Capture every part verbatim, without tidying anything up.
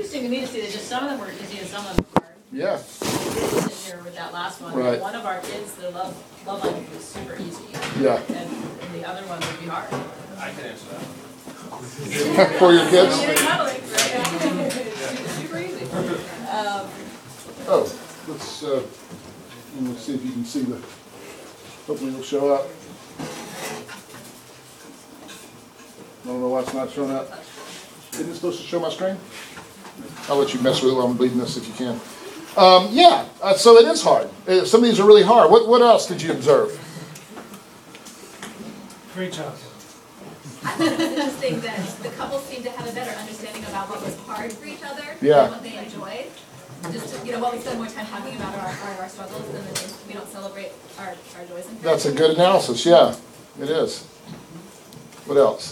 interesting to me to see that just some of them were easy and some of them were hard. Yeah. Sit here with that last one. Right. One of our kids, the love love language was super easy. Yeah. And, and the other one would be hard. I can answer that. For your kids? Super easy. Um, Oh, let's, uh, let's see if you can see the, hopefully it'll show up. I don't know why it's not showing up. Isn't it supposed to show my screen? I'll let you mess with it while I'm bleeding this if you can. Um, yeah, uh, so it is hard. Uh, some of these are really hard. What, what else did you observe? Great job. I thought it was interesting that the couples seemed to have a better understanding about what was hard for each other Yeah. and what they enjoyed. Just to, you know, what we spend more time talking about are our, our struggles, and then we don't celebrate our, our joys and That's a good analysis, yeah, it is. What else?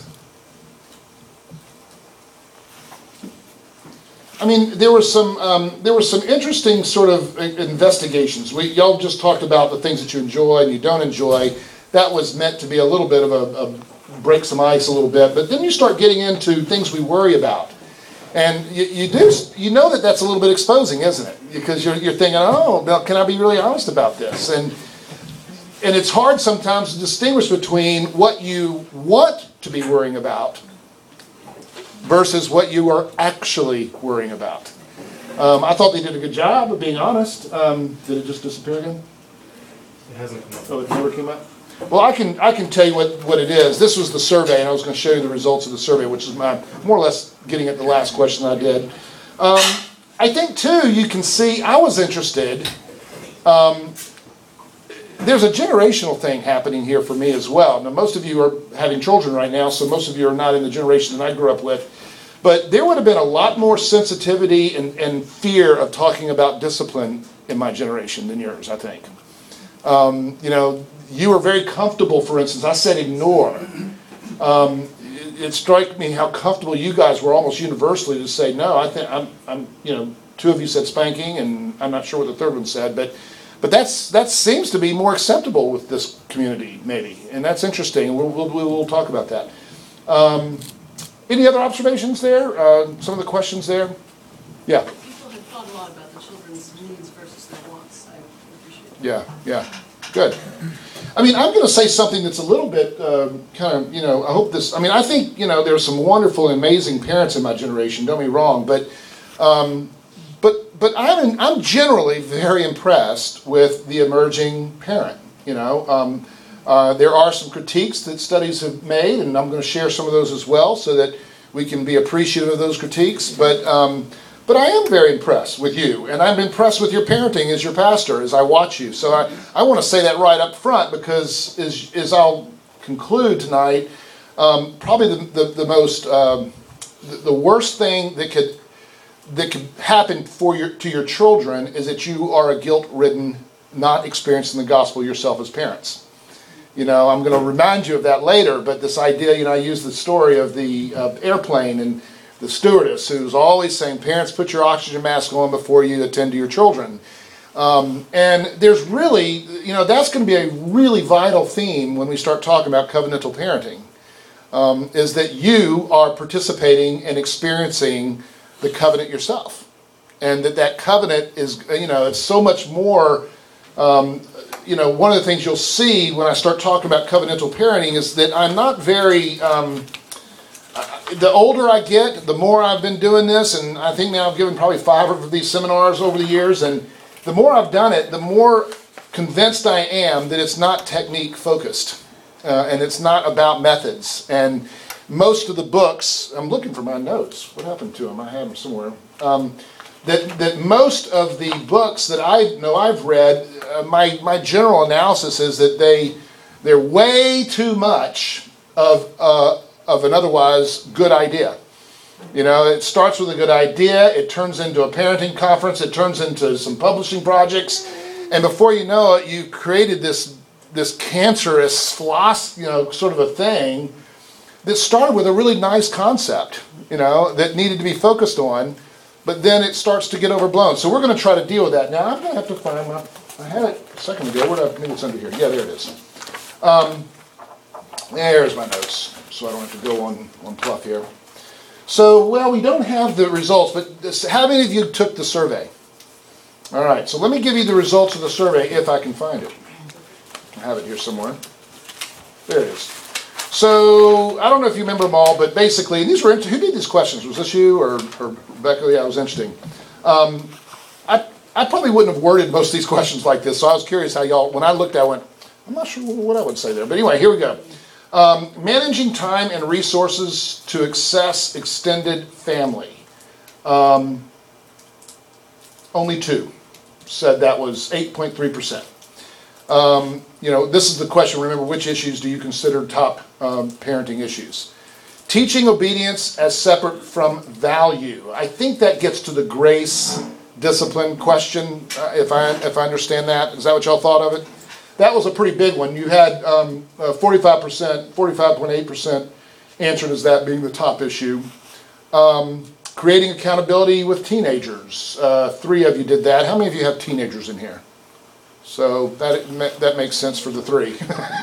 I mean, there were some um, there were some interesting sort of investigations. We y'all just talked about the things that you enjoy and you don't enjoy. That was meant to be a little bit of a, a break some ice a little bit, but then you start getting into things we worry about, and you, you do you know that that's a little bit exposing, isn't it? Because you're you're thinking, oh, now can I be really honest about this? And and it's hard sometimes to distinguish between what you want to be worrying about versus what you are actually worrying about. Um, I thought they did a good job of being honest. Um, did it just disappear again? It hasn't come up. Oh, it never came up? Well, I can I can tell you what, what it is. This was the survey, and I was going to show you the results of the survey, which is my, more or less getting at the last question I did. Um, I think, too, you can see, I was interested. Um, there's a generational thing happening here for me as well. Now, most of you are having children right now, so most of you are not in the generation that I grew up with. But there would have been a lot more sensitivity and, and fear of talking about discipline in my generation than yours, I think. Um, you know, you were very comfortable, for instance. I said ignore. Um, it, it struck me how comfortable you guys were almost universally to say no. I think I'm, I'm, you know, two of you said spanking, and I'm not sure what the third one said, but but that's that seems to be more acceptable with this community, maybe, and that's interesting. We'll we'll, we'll talk about that. Um, any other observations there? Uh, some of the questions there? Yeah. People have thought a lot about the children's needs versus their wants. I appreciate it. Yeah, yeah, good. I mean, I'm going to say something that's a little bit um, kind of, you know, I hope this, I mean, I think, you know, there's some wonderful and amazing parents in my generation, don't get me wrong, but um, but but I'm, I'm generally very impressed with the emerging parent, you know. Um, uh, there are some critiques that studies have made, and I'm going to share some of those as well so that we can be appreciative of those critiques, but um, But I am very impressed with you, and I'm impressed with your parenting as your pastor as I watch you. So I, I want to say that right up front because as, as I'll conclude tonight, um, probably the, the, the most, um, the, the worst thing that could that could happen for your to your children is that you are a guilt-ridden, not experiencing the gospel yourself as parents. You know, I'm going to remind you of that later, but this idea, you know, I use the story of the uh, airplane and the stewardess who's always saying, parents, put your oxygen mask on before you attend to your children. Um, and there's really, you know, that's going to be a really vital theme when we start talking about covenantal parenting, um, is that you are participating and experiencing the covenant yourself. And that that covenant is, you know, it's so much more, um, you know, one of the things you'll see when I start talking about covenantal parenting is that I'm not very... Um, The older I get, the more I've been doing this, and I think now I've given probably five of these seminars over the years, and the more I've done it, the more convinced I am that it's not technique focused, uh, and it's not about methods. And most of the books, I'm looking for my notes. What happened to them? I have them somewhere. Um, that that most of the books that I know I've read, uh, my my general analysis is that they they're way too much of uh, of an otherwise good idea. You know, it starts with a good idea, it turns into a parenting conference, it turns into some publishing projects, and before you know it, you've created this this cancerous, philosophy, you know, sort of a thing that started with a really nice concept, you know, that needed to be focused on, but then it starts to get overblown. So we're going to try to deal with that. Now, I'm going to have to find my, I had it a second ago, where did I, maybe it's under here. Yeah, there it is. Um, there's my notes. So I don't have to go on, on fluff here. So, well, we don't have the results, but this, how many of you took the survey? All right, so let me give you the results of the survey if I can find it. I have it here somewhere. There it is. So, I don't know if you remember them all, but basically, and these were, who did these questions? Was this you or, or Rebecca? Yeah, it was interesting. Um, I, I probably wouldn't have worded most of these questions like this, so I was curious how y'all, when I looked, I went, I'm not sure what I would say there. But anyway, here we go. Um, managing time and resources to access extended family. Um, only two said that was eight point three percent. Um, you know, this is the question. Remember, which issues do you consider top um, parenting issues? Teaching obedience as separate from value. I think that gets to the grace discipline question, uh, if I if I understand that. Is that what y'all thought of it? That was a pretty big one. You had um, uh, forty-five percent, forty-five point eight percent answered as that being the top issue. Um, creating accountability with teenagers. Uh, three of you did that. How many of you have teenagers in here? So that that makes sense for the three.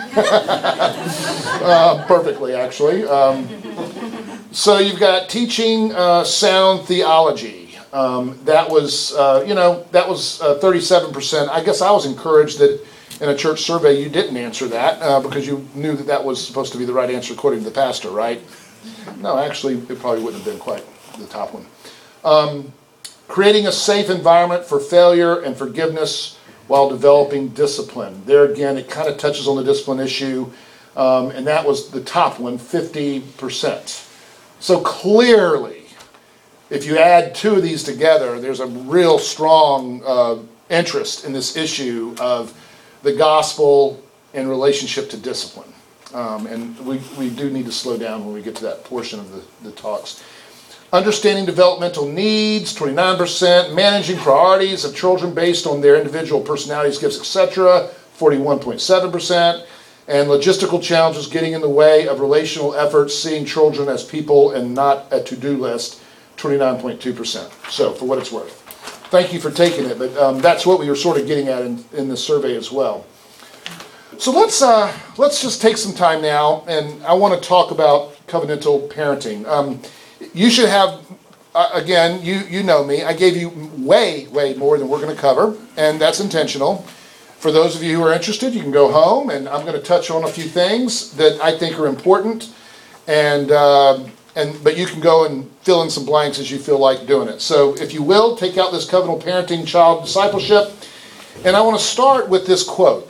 uh, perfectly, actually. Um, so you've got teaching uh, sound theology. Um, that was, uh, you know, that was uh, thirty-seven percent. I guess I was encouraged that in a church survey you didn't answer that uh, because you knew that that was supposed to be the right answer according to the pastor, right? No, actually, it probably wouldn't have been quite the top one. Um, creating a safe environment for failure and forgiveness while developing discipline. There again, it kind of touches on the discipline issue, um, and that was the top one, fifty percent. So clearly, if you add two of these together, there's a real strong uh, interest in this issue of the gospel in relationship to discipline. Um, and we, we do need to slow down when we get to that portion of the, the talks. Understanding developmental needs, twenty-nine percent. Managing priorities of children based on their individual personalities, gifts, et cetera, forty-one point seven percent. And logistical challenges getting in the way of relational efforts, seeing children as people and not a to-do list, twenty-nine point two percent. So, for what it's worth. Thank you for taking it, but um, that's what we were sort of getting at in, in this survey as well. So let's uh, let's just take some time now, and I want to talk about covenantal parenting. Um, you should have, uh, again, you you know me, I gave you way, way more than we're going to cover, and that's intentional. For those of you who are interested, you can go home, and I'm going to touch on a few things that I think are important, and uh, and but you can go and fill in some blanks as you feel like doing it. So if you will, take out this covenantal parenting child discipleship, and I want to start with this quote.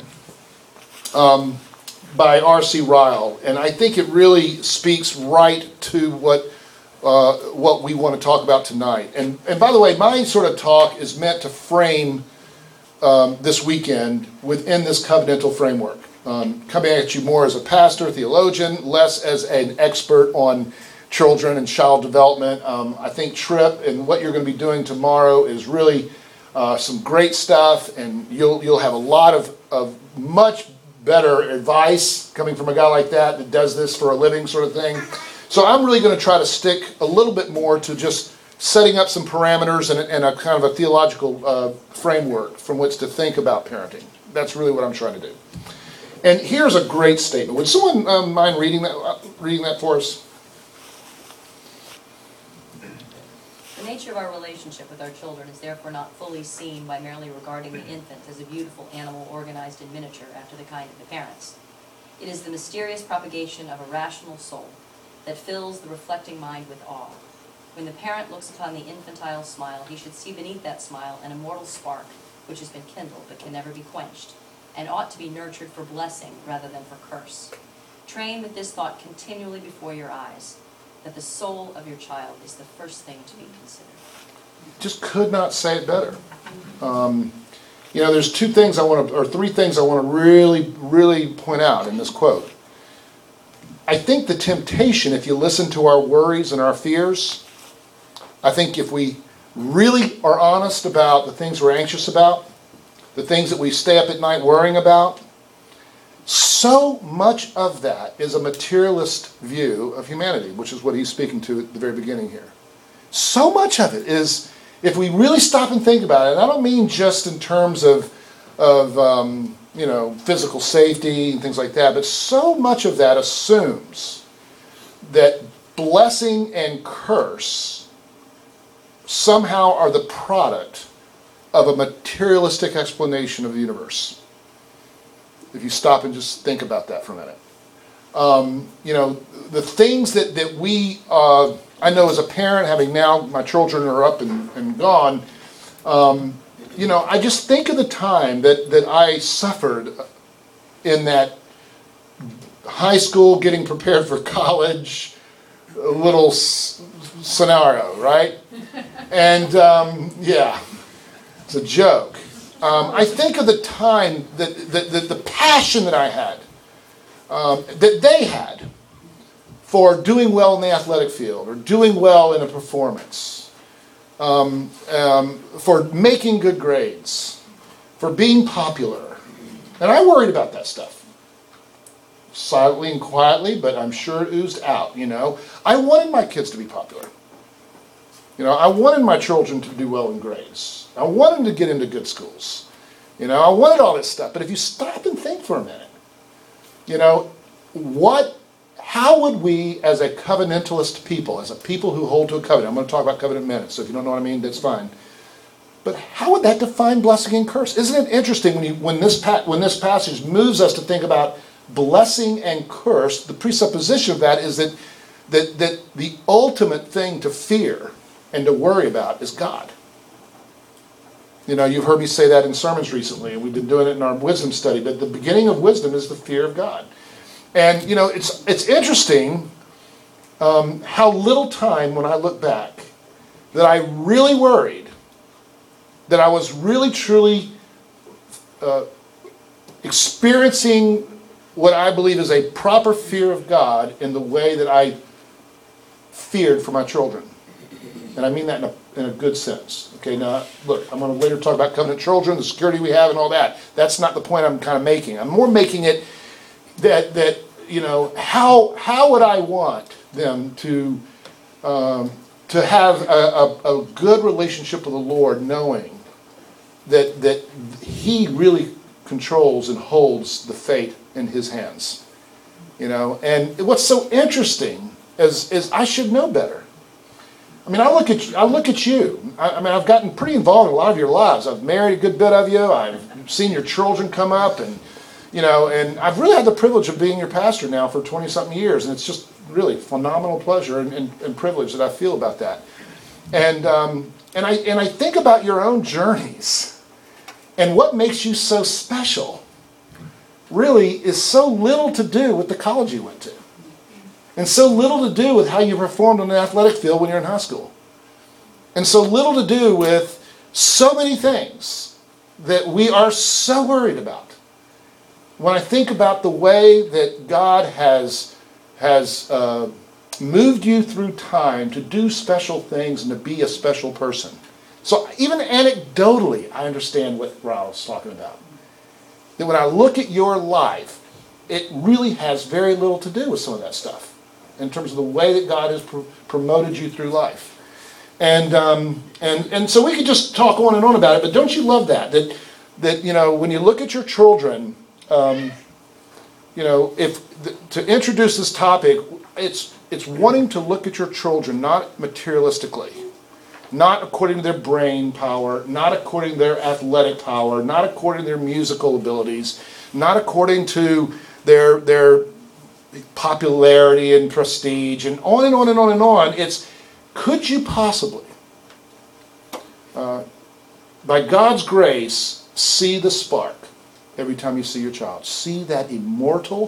Um, by R C Ryle, and I think it really speaks right to what uh, what we want to talk about tonight. And and by the way, my sort of talk is meant to frame um, this weekend within this covenantal framework, um, coming at you more as a pastor, theologian, less as an expert on children and child development. Um, I think Trip and what you're going to be doing tomorrow is really uh, some great stuff, and you'll you'll have a lot of of much better advice coming from a guy like that that does this for a living sort of thing. So I'm really going to try to stick a little bit more to just setting up some parameters and, and a kind of a theological uh, framework from which to think about parenting. That's really what I'm trying to do. And here's a great statement. Would someone um, mind reading that, uh, reading that for us? The nature of our relationship with our children is therefore not fully seen by merely regarding the infant as a beautiful animal organized in miniature after the kind of the parents. It is the mysterious propagation of a rational soul that fills the reflecting mind with awe. When the parent looks upon the infantile smile, he should see beneath that smile an immortal spark which has been kindled but can never be quenched, and ought to be nurtured for blessing rather than for curse. Train with this thought continually before your eyes, that the soul of your child is the first thing to be considered. Just could not say it better. Um, you know, there's two things I want to, or three things I want to really, really point out in this quote. I think the temptation, if you listen to our worries and our fears, I think if we really are honest about the things we're anxious about, the things that we stay up at night worrying about, so much of that is a materialist view of humanity, which is what he's speaking to at the very beginning here. So much of it is, if we really stop and think about it, and I don't mean just in terms of, of um, you know, physical safety and things like that, but so much of that assumes that blessing and curse somehow are the product of a materialistic explanation of the universe. If you stop and just think about that for a minute. Um, you know, the things that, that we, uh, I know as a parent, having now my children are up and, and gone, um, you know, I just think of the time that, that I suffered in that high school, getting prepared for college, little s- scenario, right? And, um, yeah, it's a joke. Um, I think of the time, that, that, that the passion that I had, um, that they had for doing well in the athletic field or doing well in a performance, um, um, for making good grades, for being popular. And I worried about that stuff. Silently and quietly, but I'm sure it oozed out, you know. I wanted my kids to be popular. You know, I wanted my children to do well in grades. I wanted them to get into good schools. You know, I wanted all this stuff. But if you stop and think for a minute, you know, what, how would we as a covenantalist people, as a people who hold to a covenant, I'm going to talk about covenant in a minute, so if you don't know what I mean, that's fine. But how would that define blessing and curse? Isn't it interesting when, you, when, this, pa- when this passage moves us to think about blessing and curse? The presupposition of that is that, that, that the ultimate thing to fear and to worry about is God. You know, you've heard me say that in sermons recently, and we've been doing it in our wisdom study, but the beginning of wisdom is the fear of God. And, you know, it's it's interesting um, how little time, when I look back, that I really worried, that I was really, truly uh, experiencing what I believe is a proper fear of God in the way that I feared for my children. And I mean that in a, in a good sense. Okay, now, look, I'm going to later talk about covenant children, the security we have and all that. That's not the point I'm kind of making. I'm more making it that, that you know, how how would I want them to, um, to have a, a, a good relationship with the Lord, knowing that, that He really controls and holds the fate in His hands. You know, and what's so interesting is, is I should know better. I mean, I look at I look at you. I, I mean, I've gotten pretty involved in a lot of your lives. I've married a good bit of you. I've seen your children come up, and you know, and I've really had the privilege of being your pastor now for twenty something years, and it's just really phenomenal pleasure and, and, and privilege that I feel about that. And um, and I and I think about your own journeys, and what makes you so special. Really, is so little to do with the college you went to. And so little to do with how you performed on the athletic field when you're in high school. And so little to do with so many things that we are so worried about. When I think about the way that God has, has uh, moved you through time to do special things and to be a special person. So even anecdotally, I understand what Raul's talking about. That when I look at your life, it really has very little to do with some of that stuff, in terms of the way that God has pr- promoted you through life. And, um, and and so we could just talk on and on about it, but don't you love that? That, that you know, when you look at your children, um, you know, if the, to introduce this topic, it's it's wanting to look at your children not materialistically, not according to their brain power, not according to their athletic power, not according to their musical abilities, not according to their their popularity and prestige, and on and on and on and on. It's, could you possibly, uh, by God's grace, see the spark every time you see your child? See that immortal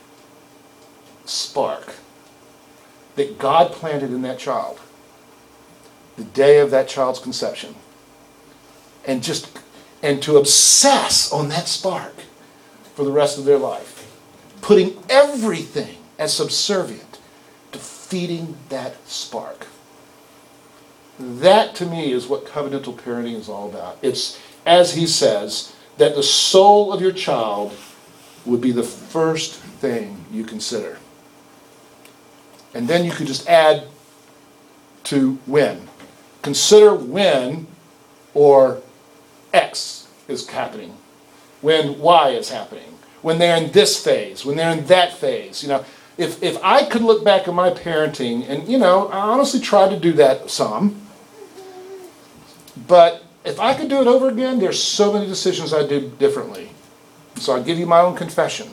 spark that God planted in that child the day of that child's conception, and just and to obsess on that spark for the rest of their life, putting everything as subservient to feeding that spark. That, to me, is what covenantal parenting is all about. It's, as he says, that the soul of your child would be the first thing you consider. And then you could just add to when. Consider when or X is happening, when Y is happening, when they're in this phase, when they're in that phase. You know, if, if I could look back at my parenting, and, you know, I honestly tried to do that some, but if I could do it over again, there's so many decisions I'd do differently. So I'll give you my own confession.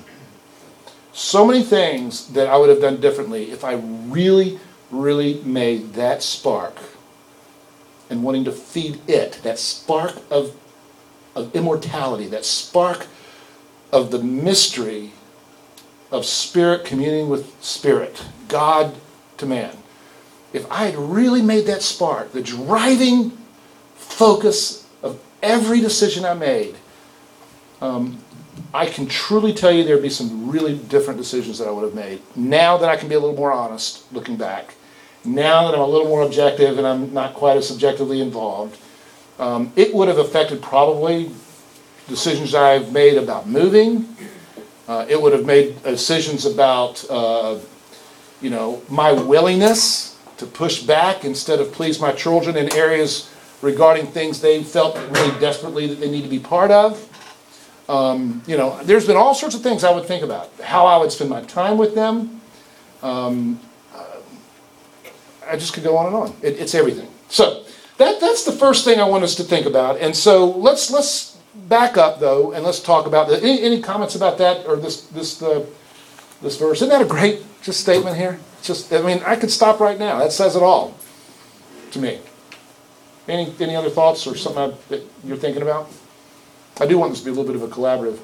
So many things that I would have done differently if I really, really made that spark and wanting to feed it, that spark of, of immortality, that spark of the mystery of spirit communing with spirit, God to man. If I had really made that spark, the driving focus of every decision I made, um, I can truly tell you there'd be some really different decisions that I would have made. Now that I can be a little more honest, looking back, now that I'm a little more objective and I'm not quite as subjectively involved, um, it would have affected probably decisions I've made about moving. Uh, it would have made decisions about, uh, you know, my willingness to push back instead of please my children in areas regarding things they felt really desperately that they need to be part of. Um, you know, there's been all sorts of things I would think about. How I would spend my time with them. Um, uh, I just could go on and on. It, it's everything. So that that's the first thing I want us to think about. And so let's let's back up though, and let's talk about the, any, any comments about that or this this uh, this verse. Isn't that a great just statement here? Just I mean, I could stop right now. That says it all to me. Any any other thoughts or something that you're thinking about? I do want this to be a little bit of a collaborative.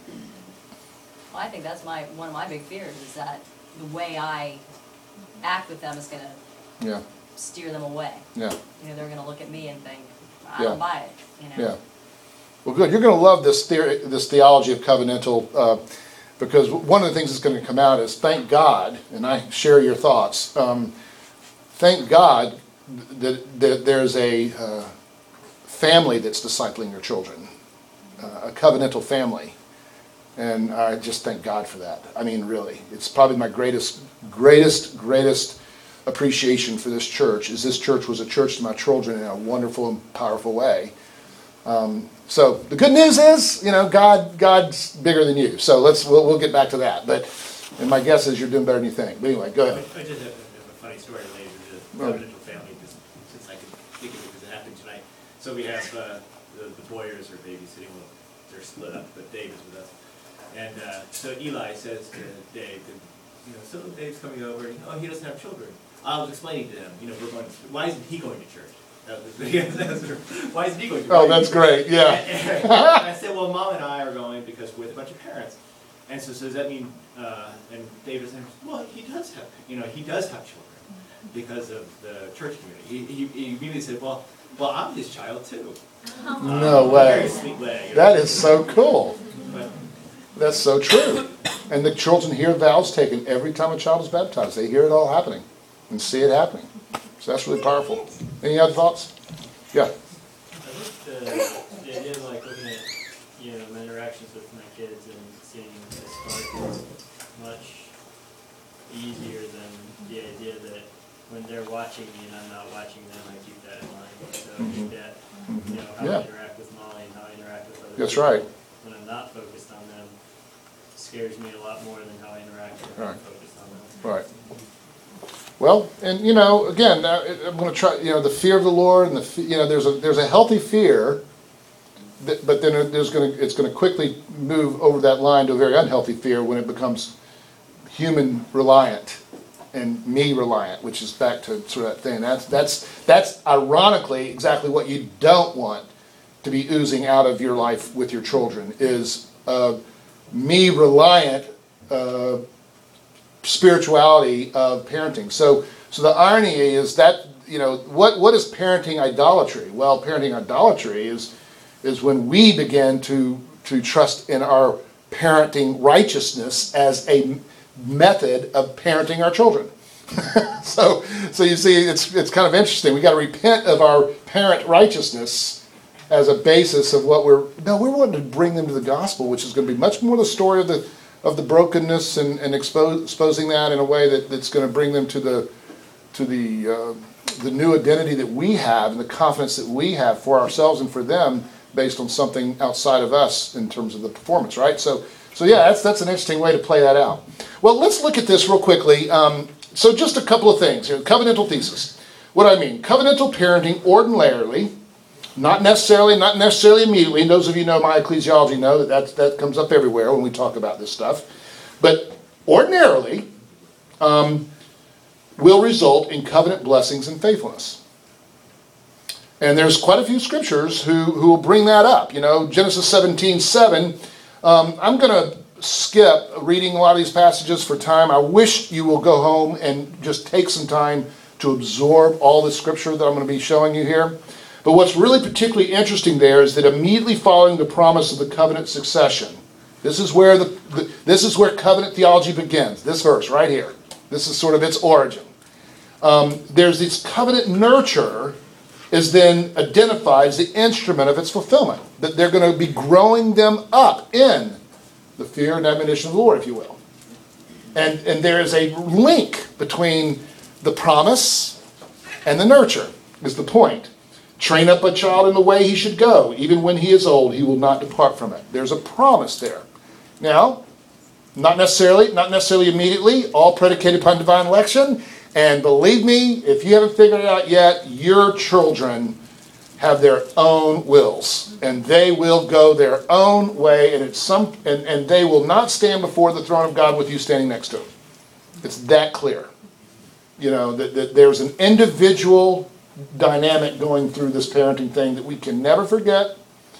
Well, I think that's my, one of my big fears is that the way I act with them is gonna Yeah, steer them away. yeah, You know, they're gonna look at me and think, I Yeah. don't buy it, you know? yeah. Well, good. You're going to love this theory, this theology of covenantal, uh, because one of the things that's going to come out is thank God, and I share your thoughts. Um, thank God that, that there's a uh, family that's discipling your children. Uh, a covenantal family, and I just thank God for that. I mean, really, it's probably my greatest, greatest, greatest appreciation for this church. Is this church was a church to my children in a wonderful and powerful way. Um, so the good news is, you know, God, God's bigger than you. So let's we'll, we'll get back to that. But and my guess is you're doing better than you think. But anyway, go ahead. I I just have a, have a funny story related to the Oh. covenantal family, just since I can think of it because it happened tonight. So we have uh, the, the Boyers are babysitting. Well, they're split up, but Dave is with us. And uh, so Eli says to Dave, that, you know, so Dave's coming over, and oh, he doesn't have children. I was explaining to them, you know, we're going. To, why isn't he going to church? That was the, why isn't he going to? Oh, that's great. Yeah. And, and I said, well, Mom and I are going because we're with a bunch of parents. And so, so does that mean? Uh, and David said, well, he does have, you know, he does have children because of the church community. He, he, he immediately said, well, well, I'm his child too. No Um, way. Very sweet way. You know. That is so cool. But, That's so true. And the children hear vows taken every time a child is baptized. They hear it all happening and see it happening. So that's really powerful. Any other thoughts? Yeah. I think the, the idea of like looking at, you know, my interactions with my kids and seeing the spark is much easier than the idea that when they're watching me and I'm not watching them, I keep that in mind. So I think that, you know, how Yeah. I interact with Molly and how I interact with other That's people right. when I'm not focused on them scares me a lot more than how I interact when I'm Right. focused on them. Right. Well, and you know, again, uh, I'm going to try. You know, the fear of the Lord, and the fe- you know, there's a there's a healthy fear, that, but then there's going to it's going to quickly move over that line to a very unhealthy fear when it becomes human reliant and me reliant, which is back to sort of that thing. That's that's that's ironically exactly what you don't want to be oozing out of your life with your children is uh, me reliant. Uh, spirituality of parenting. So so the irony is that, you know, what what is parenting idolatry? Well, parenting idolatry is is when we begin to to trust in our parenting righteousness as a method of parenting our children. so so you see it's it's kind of interesting. We got to repent of our parent righteousness as a basis of what we're no, we're wanting to bring them to the gospel, which is going to be much more the story of the of the brokenness and, and expose, exposing that in a way that, that's going to bring them to the to the uh, the new identity that we have and the confidence that we have for ourselves and for them based on something outside of us in terms of the performance, right? So So yeah, that's that's an interesting way to play that out. Well, let's look at this real quickly. Um, so just a couple of things here. Covenantal thesis. What do I mean? Covenantal parenting ordinarily, not necessarily, not necessarily immediately. And those of you who know my ecclesiology know that that's, that comes up everywhere when we talk about this stuff. But ordinarily um, will result in covenant blessings and faithfulness. And there's quite a few scriptures who, who will bring that up. You know, Genesis seventeen seven. Um, I'm going to skip reading a lot of these passages for time. I wish you will go home and just take some time to absorb all the scripture that I'm going to be showing you here. But what's really particularly interesting there is that immediately following the promise of the covenant succession, this is where the, the this is where covenant theology begins. This verse right here. This is sort of its origin. Um, there's this covenant nurture is then identified as the instrument of its fulfillment. That they're going to be growing them up in the fear and admonition of the Lord, if you will. And, and there is a link between the promise and the nurture, is the point. Train up a child in the way he should go. Even when he is old, he will not depart from it. There's a promise there. Now, not necessarily, not necessarily immediately, all predicated upon divine election. And believe me, if you haven't figured it out yet, your children have their own wills. And they will go their own way, and it's some and, and they will not stand before the throne of God with you standing next to them. It's that clear. You know, that, that there's an individual dynamic going through this parenting thing that we can never forget.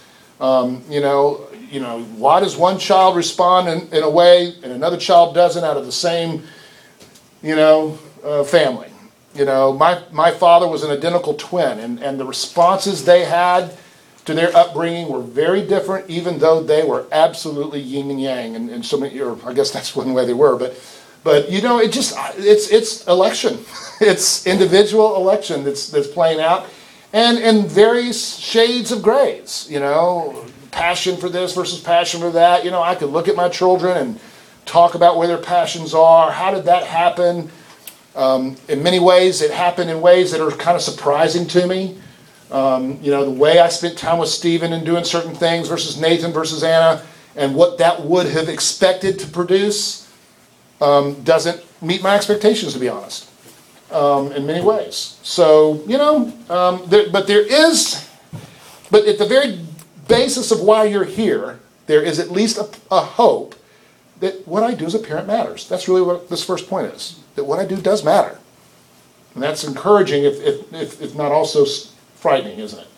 Um, you know, you know, why does one child respond in, in a way and another child doesn't out of the same, you know, uh, family? You know, my, my father was an identical twin, and, and the responses they had to their upbringing were very different, even though they were absolutely yin and yang, and, and so many, or I guess that's one way they were, but But, you know, it just, it's it's election. It's individual election that's that's playing out. And in various shades of grays, you know, passion for this versus passion for that. You know, I could look at my children and talk about where their passions are. How did that happen? Um, in many ways, it happened in ways that are kind of surprising to me. Um, you know, the way I spent time with Stephen and doing certain things versus Nathan versus Anna, and what that would have expected to produce. Um, doesn't meet my expectations, to be honest, um, in many ways. So, you know, um, there, but there is, but at the very basis of why you're here, there is at least a, a hope that what I do as a parent matters. That's really what this first point is, that what I do does matter. And that's encouraging, if, if, if, if not also frightening, isn't it?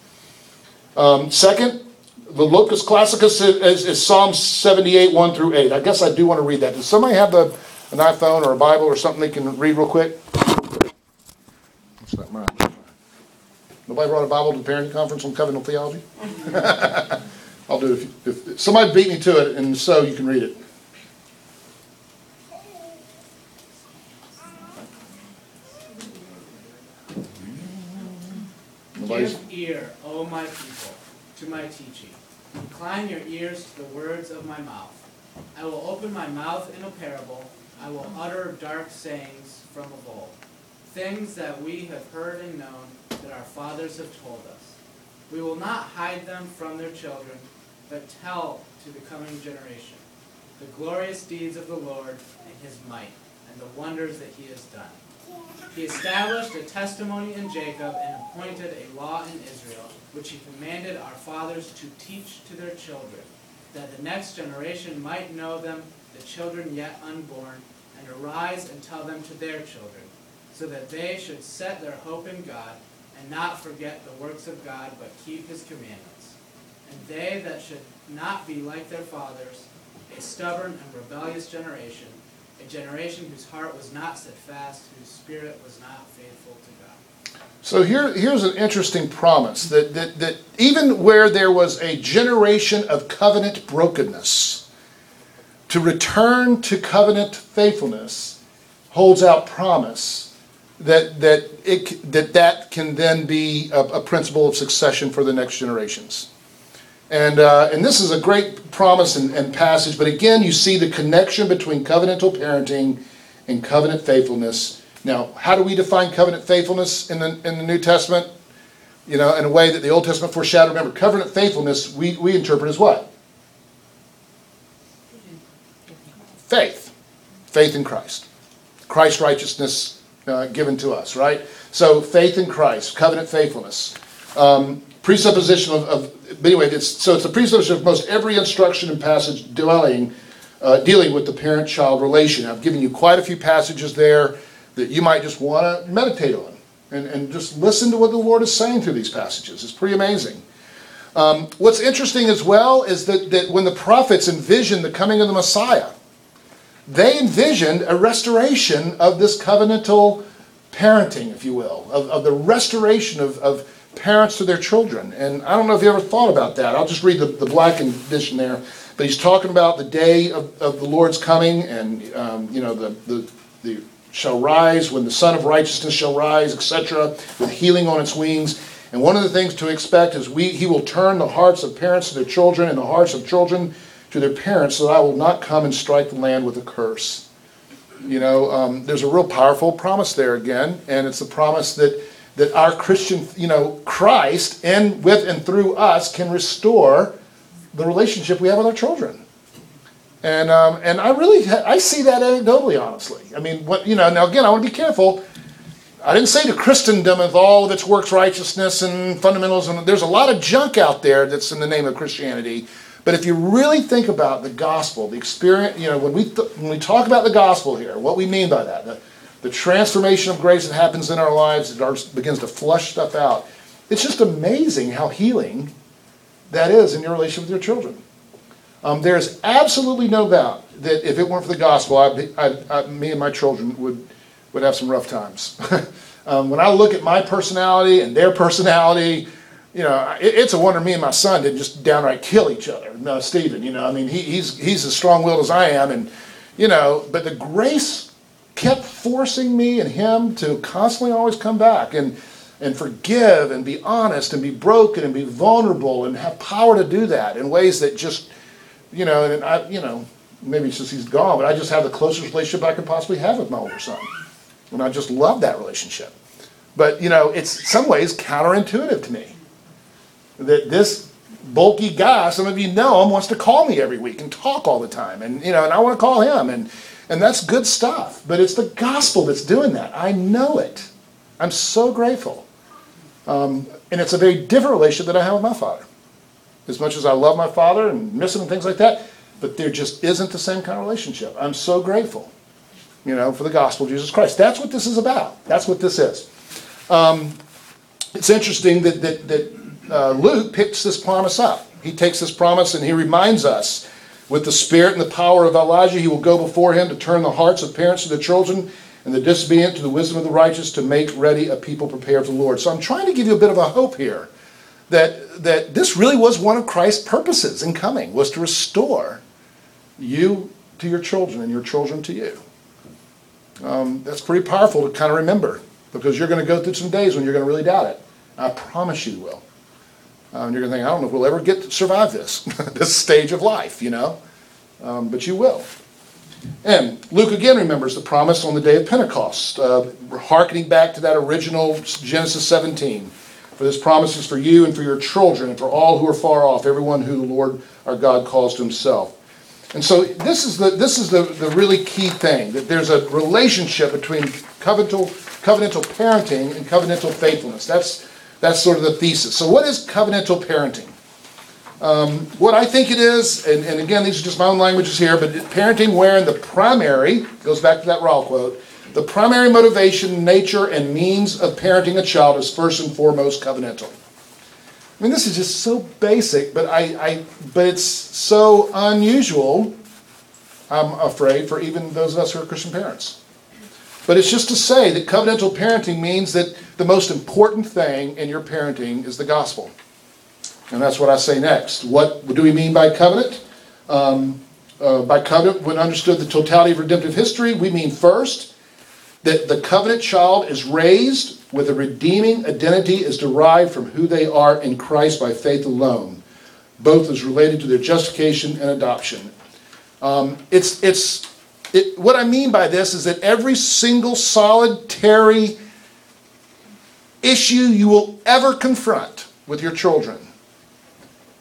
Um, second, the locus classicus is, is, is Psalm seventy-eight, one through eight. I guess I do want to read that. Does somebody have the, an iPhone or a Bible or something they can read real quick? That's not mine. Nobody brought a Bible to the parenting conference on covenantal theology? I'll do it if, you, if somebody beat me to it, and so you can read it. Nobody's... Give ear, O my people, to my teaching. Incline your ears to the words of my mouth. I will open my mouth in a parable. I will utter dark sayings from of old, things that we have heard and known, that our fathers have told us. We will not hide them from their children, but tell to the coming generation the glorious deeds of the Lord and his might, and the wonders that he has done. He established a testimony in Jacob and appointed a law in Israel, which he commanded our fathers to teach to their children, that the next generation might know them, the children yet unborn, and arise and tell them to their children, so that they should set their hope in God, and not forget the works of God, but keep his commandments. And they that should not be like their fathers, a stubborn and rebellious generation, a generation whose heart was not steadfast, whose spirit was not faithful to God. So here, here's an interesting promise, that, that, that even where there was a generation of covenant brokenness, to return to covenant faithfulness holds out promise that that it that that can then be a, a principle of succession for the next generations. And uh, and this is a great promise and, and passage, but again, you see the connection between covenantal parenting and covenant faithfulness. Now, how do we define covenant faithfulness in the in the New Testament? You know, in a way that the Old Testament foreshadowed. Remember, covenant faithfulness we, we interpret as what? Faith in Christ. Christ's righteousness uh, given to us, right? So faith in Christ, covenant faithfulness. Um, presupposition of, of but anyway, it's, so it's the presupposition of most every instruction and passage dwelling, uh, dealing with the parent-child relation. I've given you quite a few passages there that you might just want to meditate on and, and just listen to what the Lord is saying through these passages. It's pretty amazing. Um, what's interesting as well is that, that when the prophets envisioned the coming of the Messiah, they envisioned a restoration of this covenantal parenting, if you will, of, of the restoration of, of parents to their children. And I don't know if you ever thought about that. I'll just read the, the Blackened edition there. But he's talking about the day of, of the Lord's coming, and um, you know, the, the, the shall rise when the Son of Righteousness shall rise, et cetera, with healing on its wings. And one of the things to expect is we, he will turn the hearts of parents to their children and the hearts of children to their parents, so that I will not come and strike the land with a curse. You know, um, there's a real powerful promise there again, and it's a promise that that our Christian, you know, Christ, in, with and through us, can restore the relationship we have with our children. And um, and I really, ha- I see that anecdotally, honestly. I mean, what you know, now again, I want to be careful. I didn't say to Christendom with all of its works righteousness and fundamentalism. There's a lot of junk out there that's in the name of Christianity. But if you really think about the gospel, the experience, you know, when we th- when we talk about the gospel here, what we mean by that, the, the transformation of grace that happens in our lives, it our, begins to flush stuff out. It's just amazing how healing that is in your relationship with your children. Um, there's absolutely no doubt that if it weren't for the gospel, I, I, I, me and my children would would have some rough times. um, when I look at my personality and their personality, you know, it, it's a wonder me and my son didn't just downright kill each other. No, Stephen, you know, I mean, he, he's he's as strong-willed as I am, and you know, but the grace kept forcing me and him to constantly always come back and and forgive and be honest and be broken and be vulnerable and have power to do that in ways that just, you know, and I, you know, maybe it's just he's gone, but I just have the closest relationship I could possibly have with my older son, and I just love that relationship. But you know, it's in some ways counterintuitive to me that this bulky guy, some of you know him, wants to call me every week and talk all the time, and you know, and I want to call him, and and that's good stuff. But it's the gospel that's doing that. I know it. I'm so grateful, um, and it's a very different relationship that I have with my father. As much as I love my father and miss him and things like that, but there just isn't the same kind of relationship. I'm so grateful, you know, for the gospel of Jesus Christ. That's what this is about. That's what this is. Um, it's interesting that that that. Uh, Luke picks this promise up. He takes this promise and he reminds us, with the spirit and the power of Elijah, he will go before him to turn the hearts of parents to their children and the disobedient to the wisdom of the righteous, to make ready a people prepared for the Lord. So I'm trying to give you a bit of a hope here that, that this really was one of Christ's purposes in coming, was to restore you to your children and your children to you. Um, that's pretty powerful to kind of remember, because you're going to go through some days when you're going to really doubt it. I promise you will. Um, and you're going to think, I don't know if we'll ever get to survive this, this stage of life, you know. Um, but you will. And Luke again remembers the promise on the day of Pentecost, uh, hearkening back to that original Genesis seventeen. For this promise is for you and for your children and for all who are far off, everyone who the Lord our God calls to himself. And so this is the this is the, the really key thing, that there's a relationship between covenantal, covenantal parenting and covenantal faithfulness. That's That's sort of the thesis. So what is covenantal parenting? Um, what I think it is, and, and again, these are just my own languages here, but parenting wherein the primary, goes back to that Rawl quote, the primary motivation, nature, and means of parenting a child is first and foremost covenantal. I mean, this is just so basic, but I, I but it's so unusual, I'm afraid, for even those of us who are Christian parents. But it's just to say that covenantal parenting means that the most important thing in your parenting is the gospel. And that's what I say next. What do we mean by covenant? Um, uh, by covenant, when understood the totality of redemptive history, we mean first that the covenant child is raised with a redeeming identity is derived from who they are in Christ by faith alone, both as related to their justification and adoption. Um, it's it's it, what I mean by this is that every single solitary issue you will ever confront with your children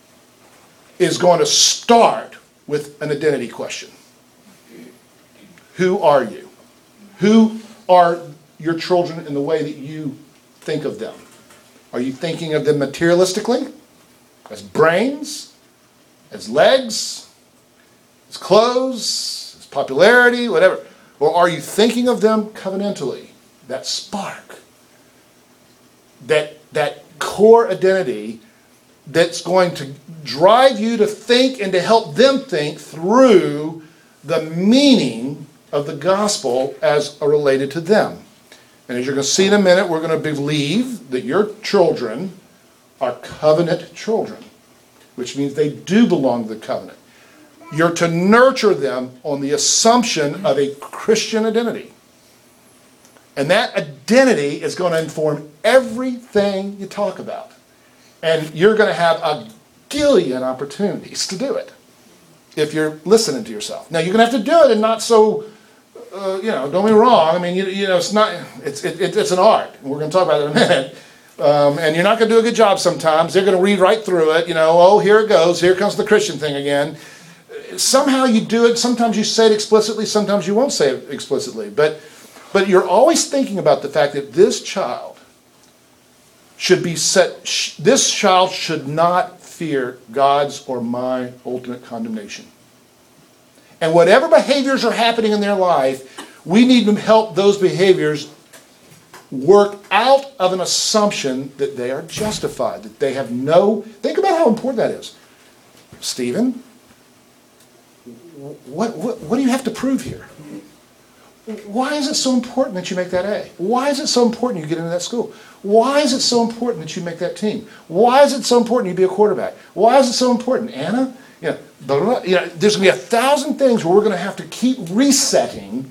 is going to start with an identity question. Who are you? Who are your children in the way that you think of them? Are you thinking of them materialistically? As brains? As legs? As clothes? As popularity? Whatever. Or are you thinking of them covenantally? That spark. That, that core identity that's going to drive you to think and to help them think through the meaning of the gospel as related to them. And as you're going to see in a minute, we're going to believe that your children are covenant children, which means they do belong to the covenant. You're to nurture them on the assumption of a Christian identity. And that identity is going to inform everything you talk about. And you're going to have a gillion opportunities to do it if you're listening to yourself. Now, you're going to have to do it and not so, uh, you know, don't be wrong. I mean, you, you know, it's not, it's, it, it's an art. And we're going to talk about it in a minute. Um, and you're not going to do a good job sometimes. They're going to read right through it. You know, oh, here it goes. Here comes the Christian thing again. Somehow you do it. Sometimes you say it explicitly. Sometimes you won't say it explicitly. But, but you're always thinking about the fact that this child should be set, sh- this child should not fear God's or my ultimate condemnation. And whatever behaviors are happening in their life, we need to help those behaviors work out of an assumption that they are justified, that they have no... Think about how important that is. Stephen, what, what, what do you have to prove here? Why is it so important that you make that A? Why is it so important you get into that school? Why is it so important that you make that team? Why is it so important you be a quarterback? Why is it so important? Anna, you know, blah, blah, blah. You know, there's going to be a thousand things where we're going to have to keep resetting,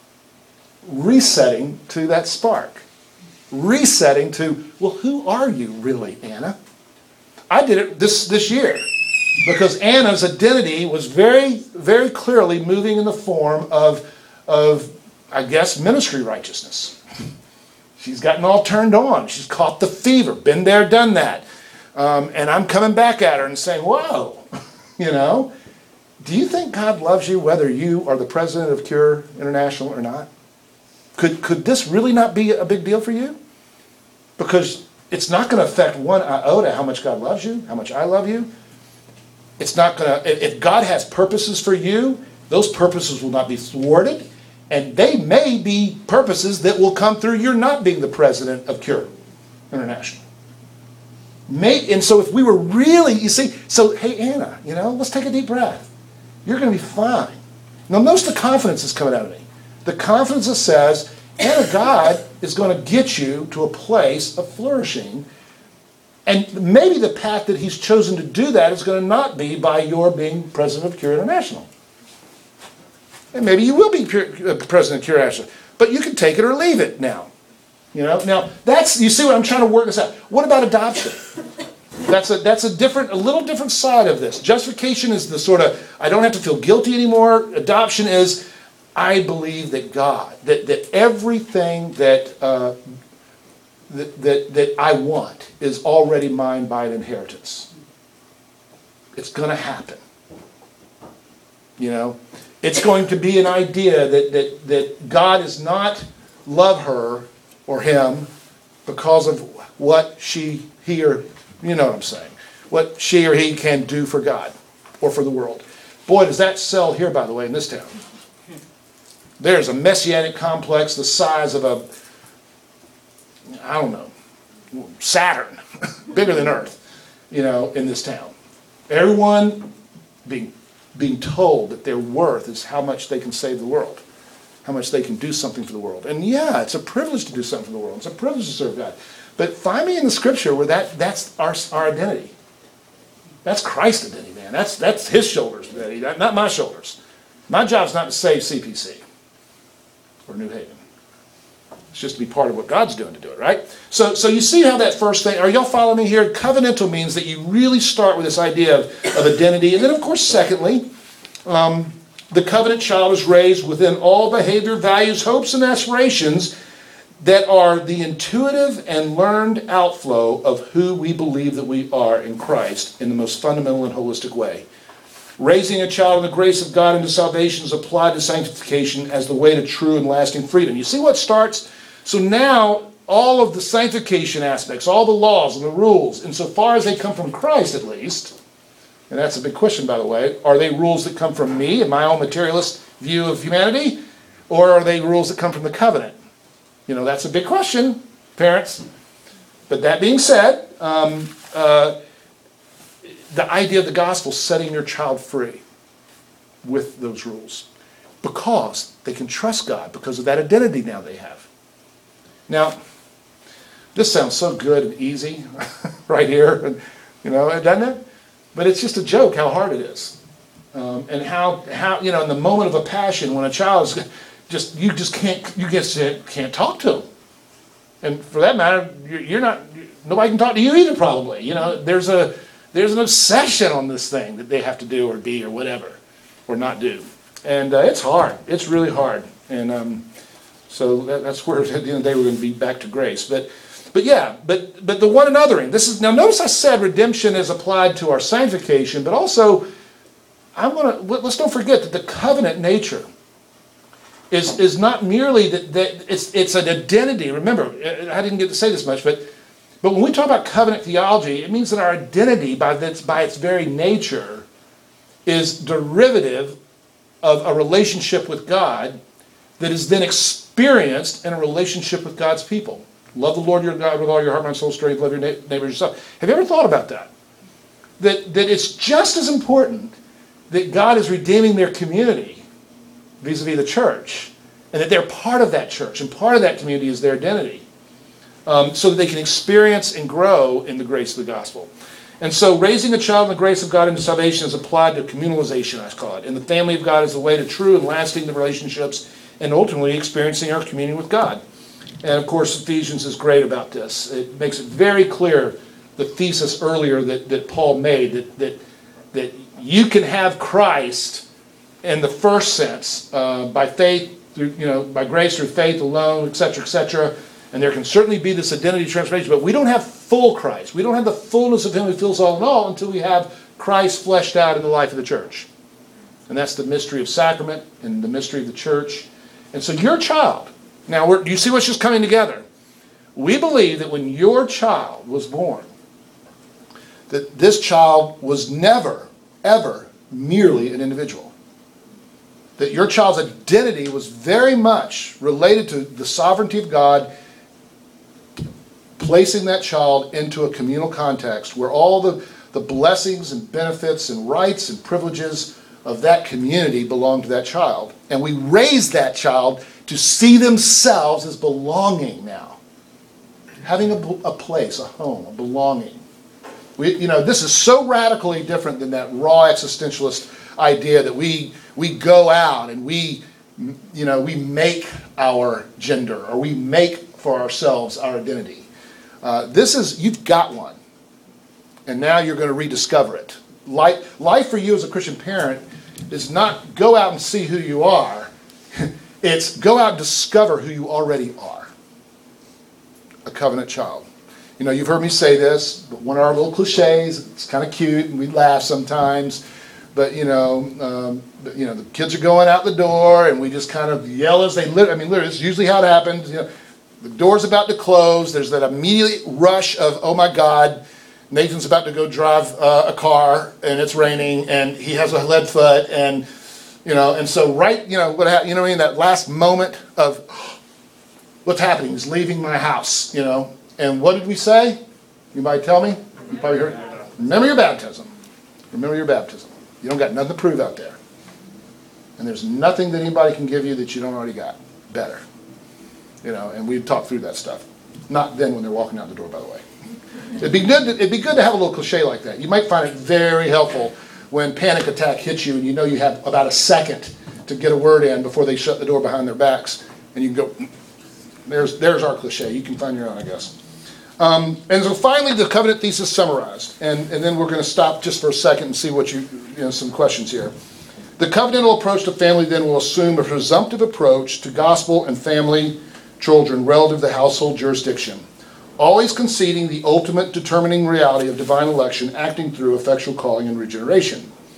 resetting to that spark. Resetting to, well, who are you really, Anna? I did it this, this year because Anna's identity was very, very clearly moving in the form of, of I guess, ministry righteousness. She's gotten all turned on. She's caught the fever, been there, done that. Um, and I'm coming back at her and saying, whoa, you know, do you think God loves you whether you are the president of Cure International or not? Could, could this really not be a big deal for you? Because it's not going to affect one iota how much God loves you, how much I love you. It's not going to, if God has purposes for you, those purposes will not be thwarted. And they may be purposes that will come through your not being the president of Cure International. May, and so if we were really, you see, so hey, Anna, you know, let's take a deep breath. You're going to be fine. Now notice the confidence that's coming out of me. The confidence that says, Anna, God is going to get you to a place of flourishing. And maybe the path that he's chosen to do that is going to not be by your being president of Cure International. And maybe you will be president of Cure International. But you can take it or leave it now. You know, now that's, you see what I'm trying to work this out. What about adoption? That's a, that's a different, a little different side of this. Justification is the sort of, I don't have to feel guilty anymore. Adoption is, I believe that God, that, that everything that, uh, that, that, that I want is already mine by an inheritance. It's going to happen. You know, it's going to be an idea that, that, that God does not love her or him because of what she, he or, you know what I'm saying, what she or he can do for God or for the world. Boy, does that sell here, by the way, in this town. There's a messianic complex the size of a, I don't know, Saturn, bigger than Earth, you know, in this town. Everyone being, being told that their worth is how much they can save the world, how much they can do something for the world. And yeah, it's a privilege to do something for the world. It's a privilege to serve God. But find me in the scripture where that, that's our, our identity. That's Christ's identity, man. That's, that's his shoulders, not my shoulders. My job's not to save C P C or New Haven. It's just to be part of what God's doing to do it, right? So, so you see how that first thing, are y'all following me here? Covenantal means that you really start with this idea of, of identity. And then, of course, secondly, um, the covenant child is raised within all behavior, values, hopes, and aspirations that are the intuitive and learned outflow of who we believe that we are in Christ in the most fundamental and holistic way. Raising a child in the grace of God into salvation is applied to sanctification as the way to true and lasting freedom. You see what starts? So now, all of the sanctification aspects, all the laws and the rules, insofar as they come from Christ at least, and that's a big question, by the way, are they rules that come from me and my own materialist view of humanity, or are they rules that come from the covenant? You know, that's a big question, parents. But that being said, um, uh, the idea of the gospel is setting your child free with those rules because they can trust God because of that identity now they have. Now, this sounds so good and easy right here, and, you know, doesn't it? But it's just a joke how hard it is. Um, and how, how, you know, in the moment of a passion when a child is just, you just can't, you just can't talk to them. And for that matter, you're, you're not, nobody can talk to you either probably. You know, there's a, there's an obsession on this thing that they have to do or be or whatever, or not do. And uh, it's hard. It's really hard. And um, so that, that's where at the end of the day we're going to be back to grace. But but yeah, but but the one anothering. This is now notice I said redemption is applied to our sanctification, but also I'm gonna let's don't forget that the covenant nature is is not merely that, that it's it's an identity. Remember, I didn't get to say this much, but but when we talk about covenant theology, it means that our identity by its by its very nature is derivative of a relationship with God that is then experienced in a relationship with God's people. Love the Lord your God with all your heart, mind, soul, strength. Love your neighbor as yourself. Have you ever thought about that? That that it's just as important that God is redeeming their community vis-a-vis the church, and that they're part of that church, and part of that community is their identity, um, so that they can experience and grow in the grace of the gospel. And so raising a child in the grace of God into salvation is applied to communalization, I call it. And the family of God is the way to true and lasting the relationships and ultimately experiencing our communion with God. And of course, Ephesians is great about this. It makes it very clear, the thesis earlier that, that Paul made, that, that, that you can have Christ in the first sense, uh, by faith, through, you know, by grace through faith alone, et cetera, et cetera. And there can certainly be this identity transformation, but we don't have full Christ. We don't have the fullness of Him who fills all in all until we have Christ fleshed out in the life of the church. And that's the mystery of sacrament and the mystery of the church. And so your child, now we're, do you see what's just coming together? We believe that when your child was born, that this child was never, ever merely an individual. That your child's identity was very much related to the sovereignty of God, placing that child into a communal context where all the, the blessings and benefits and rights and privileges of that community belong to that child. And we raise that child to see themselves as belonging now. Having a, a place, a home, a belonging. We, you know, this is so radically different than that raw existentialist idea that we we go out and we, you know, we make our gender or we make for ourselves our identity. Uh, this is, you've got one. And now you're going to rediscover it. Life, life for you as a Christian parent is not go out and see who you are. It's go out and discover who you already are. A covenant child. You know, you've heard me say this, but one of our little cliches, it's kind of cute and we laugh sometimes, but you know, um, but, you know, the kids are going out the door and we just kind of yell as they live. I mean, literally, it's usually how it happens. You know, the door's about to close. There's that immediate rush of, oh my God, Nathan's about to go drive uh, a car and it's raining and he has a lead foot and, you know, and so right, you know, what happened, you know what I mean, that last moment of what's happening, he's leaving my house, you know. And what did we say? You might tell me? You probably heard. Remember your baptism. Remember your baptism. You don't got nothing to prove out there. And there's nothing that anybody can give you that you don't already got. Better. You know, and we've talked through that stuff. Not then when they're walking out the door, by the way. It'd be good to, it'd be good to have a little cliche like that. You might find it very helpful when panic attack hits you and you know you have about a second to get a word in before they shut the door behind their backs. And you can go, there's, there's our cliche. You can find your own, I guess. Um, and so finally, the covenant thesis summarized, and, and then we're going to stop just for a second and see what you, you know, some questions here. The covenantal approach to family then will assume a presumptive approach to gospel and family children relative to household jurisdiction, always conceding the ultimate determining reality of divine election acting through effectual calling and regeneration.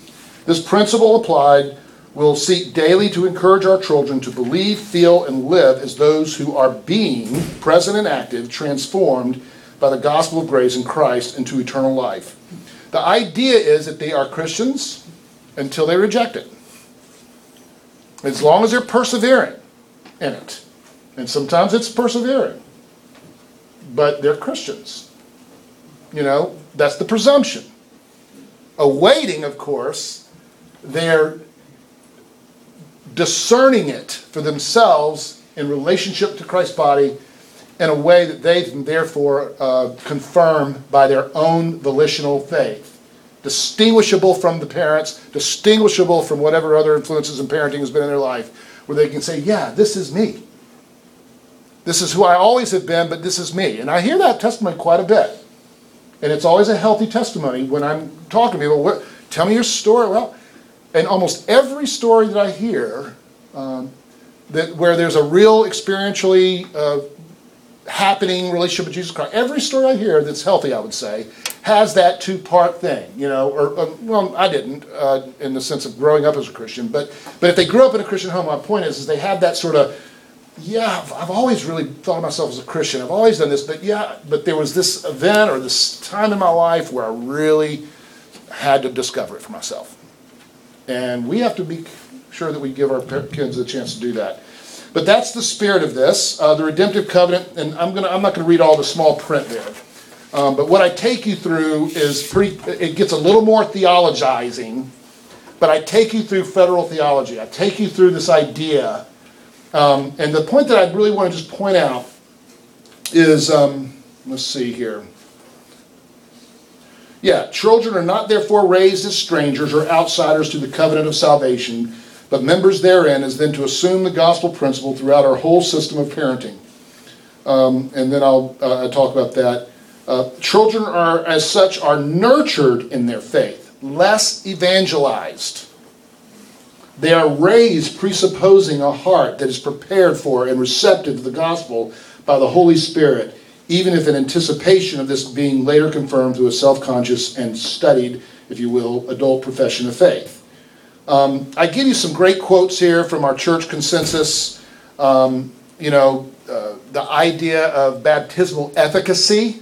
This principle applied will seek daily to encourage our children to believe, feel, and live as those who are being, present and active, transformed by the gospel of grace in Christ into eternal life. The idea is that they are Christians until they reject it. As long as they're persevering in it. And sometimes it's persevering. But they're Christians. You know, that's the presumption. Awaiting, of course, they're discerning it for themselves in relationship to Christ's body in a way that they can therefore uh, confirm by their own volitional faith. Distinguishable from the parents, distinguishable from whatever other influences in parenting has been in their life, where they can say, yeah, this is me. This is who I always have been, but this is me. And I hear that testimony quite a bit. And it's always a healthy testimony when I'm talking to people. What, tell me your story. Well, and almost every story that I hear, um, that where there's a real experientially uh, happening relationship with Jesus Christ, every story I hear that's healthy, I would say, has that two-part thing. You know, or, or well, I didn't uh, in the sense of growing up as a Christian, but but if they grew up in a Christian home, my point is, is they have that sort of, yeah, I've, I've always really thought of myself as a Christian. I've always done this, but yeah, but there was this event or this time in my life where I really had to discover it for myself. And we have to be sure that we give our kids a chance to do that. But that's the spirit of this, uh, the redemptive covenant. And I'm gonna, I'm not going to read all the small print there. Um, but what I take you through is pretty, it gets a little more theologizing, but I take you through federal theology. I take you through this idea. Um, and the point that I really want to just point out is, um, let's see here. Yeah, children are not therefore raised as strangers or outsiders to the covenant of salvation, but members therein is then to assume the gospel principle throughout our whole system of parenting. Um, and then I'll uh, talk about that. Uh, children are, as such, are nurtured in their faith, less evangelized. They are raised presupposing a heart that is prepared for and receptive to the gospel by the Holy Spirit, even if in anticipation of this being later confirmed through a self-conscious and studied, if you will, adult profession of faith. Um, I give you some great quotes here from our church consensus. Um, you know, uh, the idea of baptismal efficacy.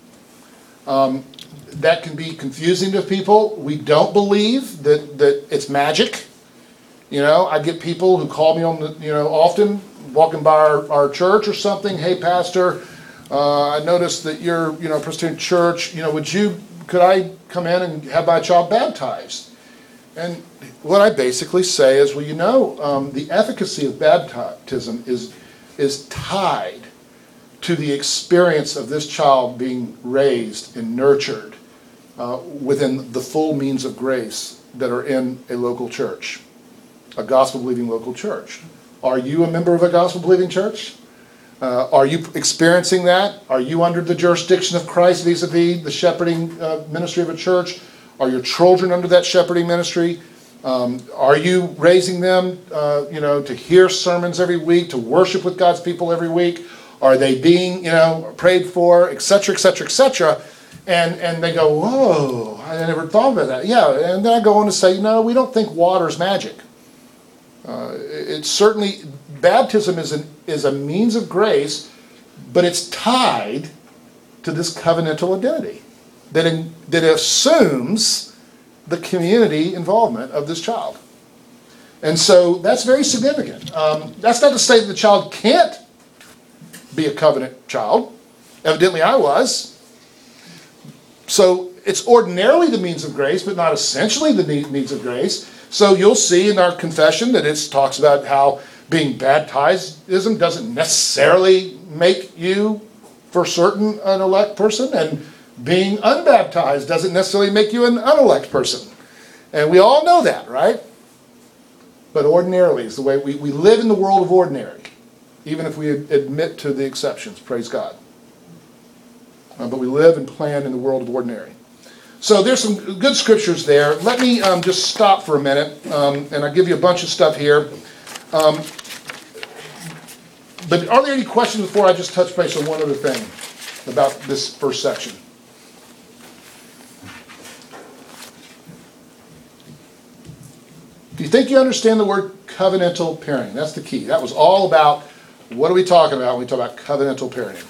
Um, that can be confusing to people. We don't believe that, that it's magic. You know, I get people who call me on the, you know, often walking by our, our church or something. Hey, Pastor, uh, I noticed that you're, you know, Presbyterian church. You know, would you, could I come in and have my child baptized? And what I basically say is, well, you know, um, the efficacy of baptism is is tied to the experience of this child being raised and nurtured uh, within the full means of grace that are in a local church, a gospel-believing local church. Are you a member of a gospel-believing church? Uh, are you experiencing that? Are you under the jurisdiction of Christ vis-a-vis the shepherding uh, ministry of a church? Are your children under that shepherding ministry? Um, are you raising them, uh, you know, to hear sermons every week, to worship with God's people every week? Are they being, you know, prayed for, et cetera, et cetera, et cetera? And and they go, whoa, I never thought about that. Yeah, and then I go on to say, no, we don't think water's magic. Uh, it's certainly, baptism is an is a means of grace, but it's tied to this covenantal identity that in, that assumes the community involvement of this child. And so that's very significant. Um, that's not to say that the child can't be a covenant child. Evidently I was. So it's ordinarily the means of grace, but not essentially the means of grace. So you'll see in our confession that it talks about how being baptized-ism doesn't necessarily make you, for certain, an elect person, and being unbaptized doesn't necessarily make you an unelect person. And we all know that, right? But ordinarily is the way we, we live in the world of ordinary, even if we admit to the exceptions, praise God. Uh, but we live and plan in the world of ordinary. So there's some good scriptures there. Let me um, just stop for a minute, um, and I'll give you a bunch of stuff here. Um, but are there any questions before I just touch base on one other thing about this first section? Do you think you understand the word covenantal parenting? That's the key. That was all about, what are we talking about when we talk about covenantal parenting?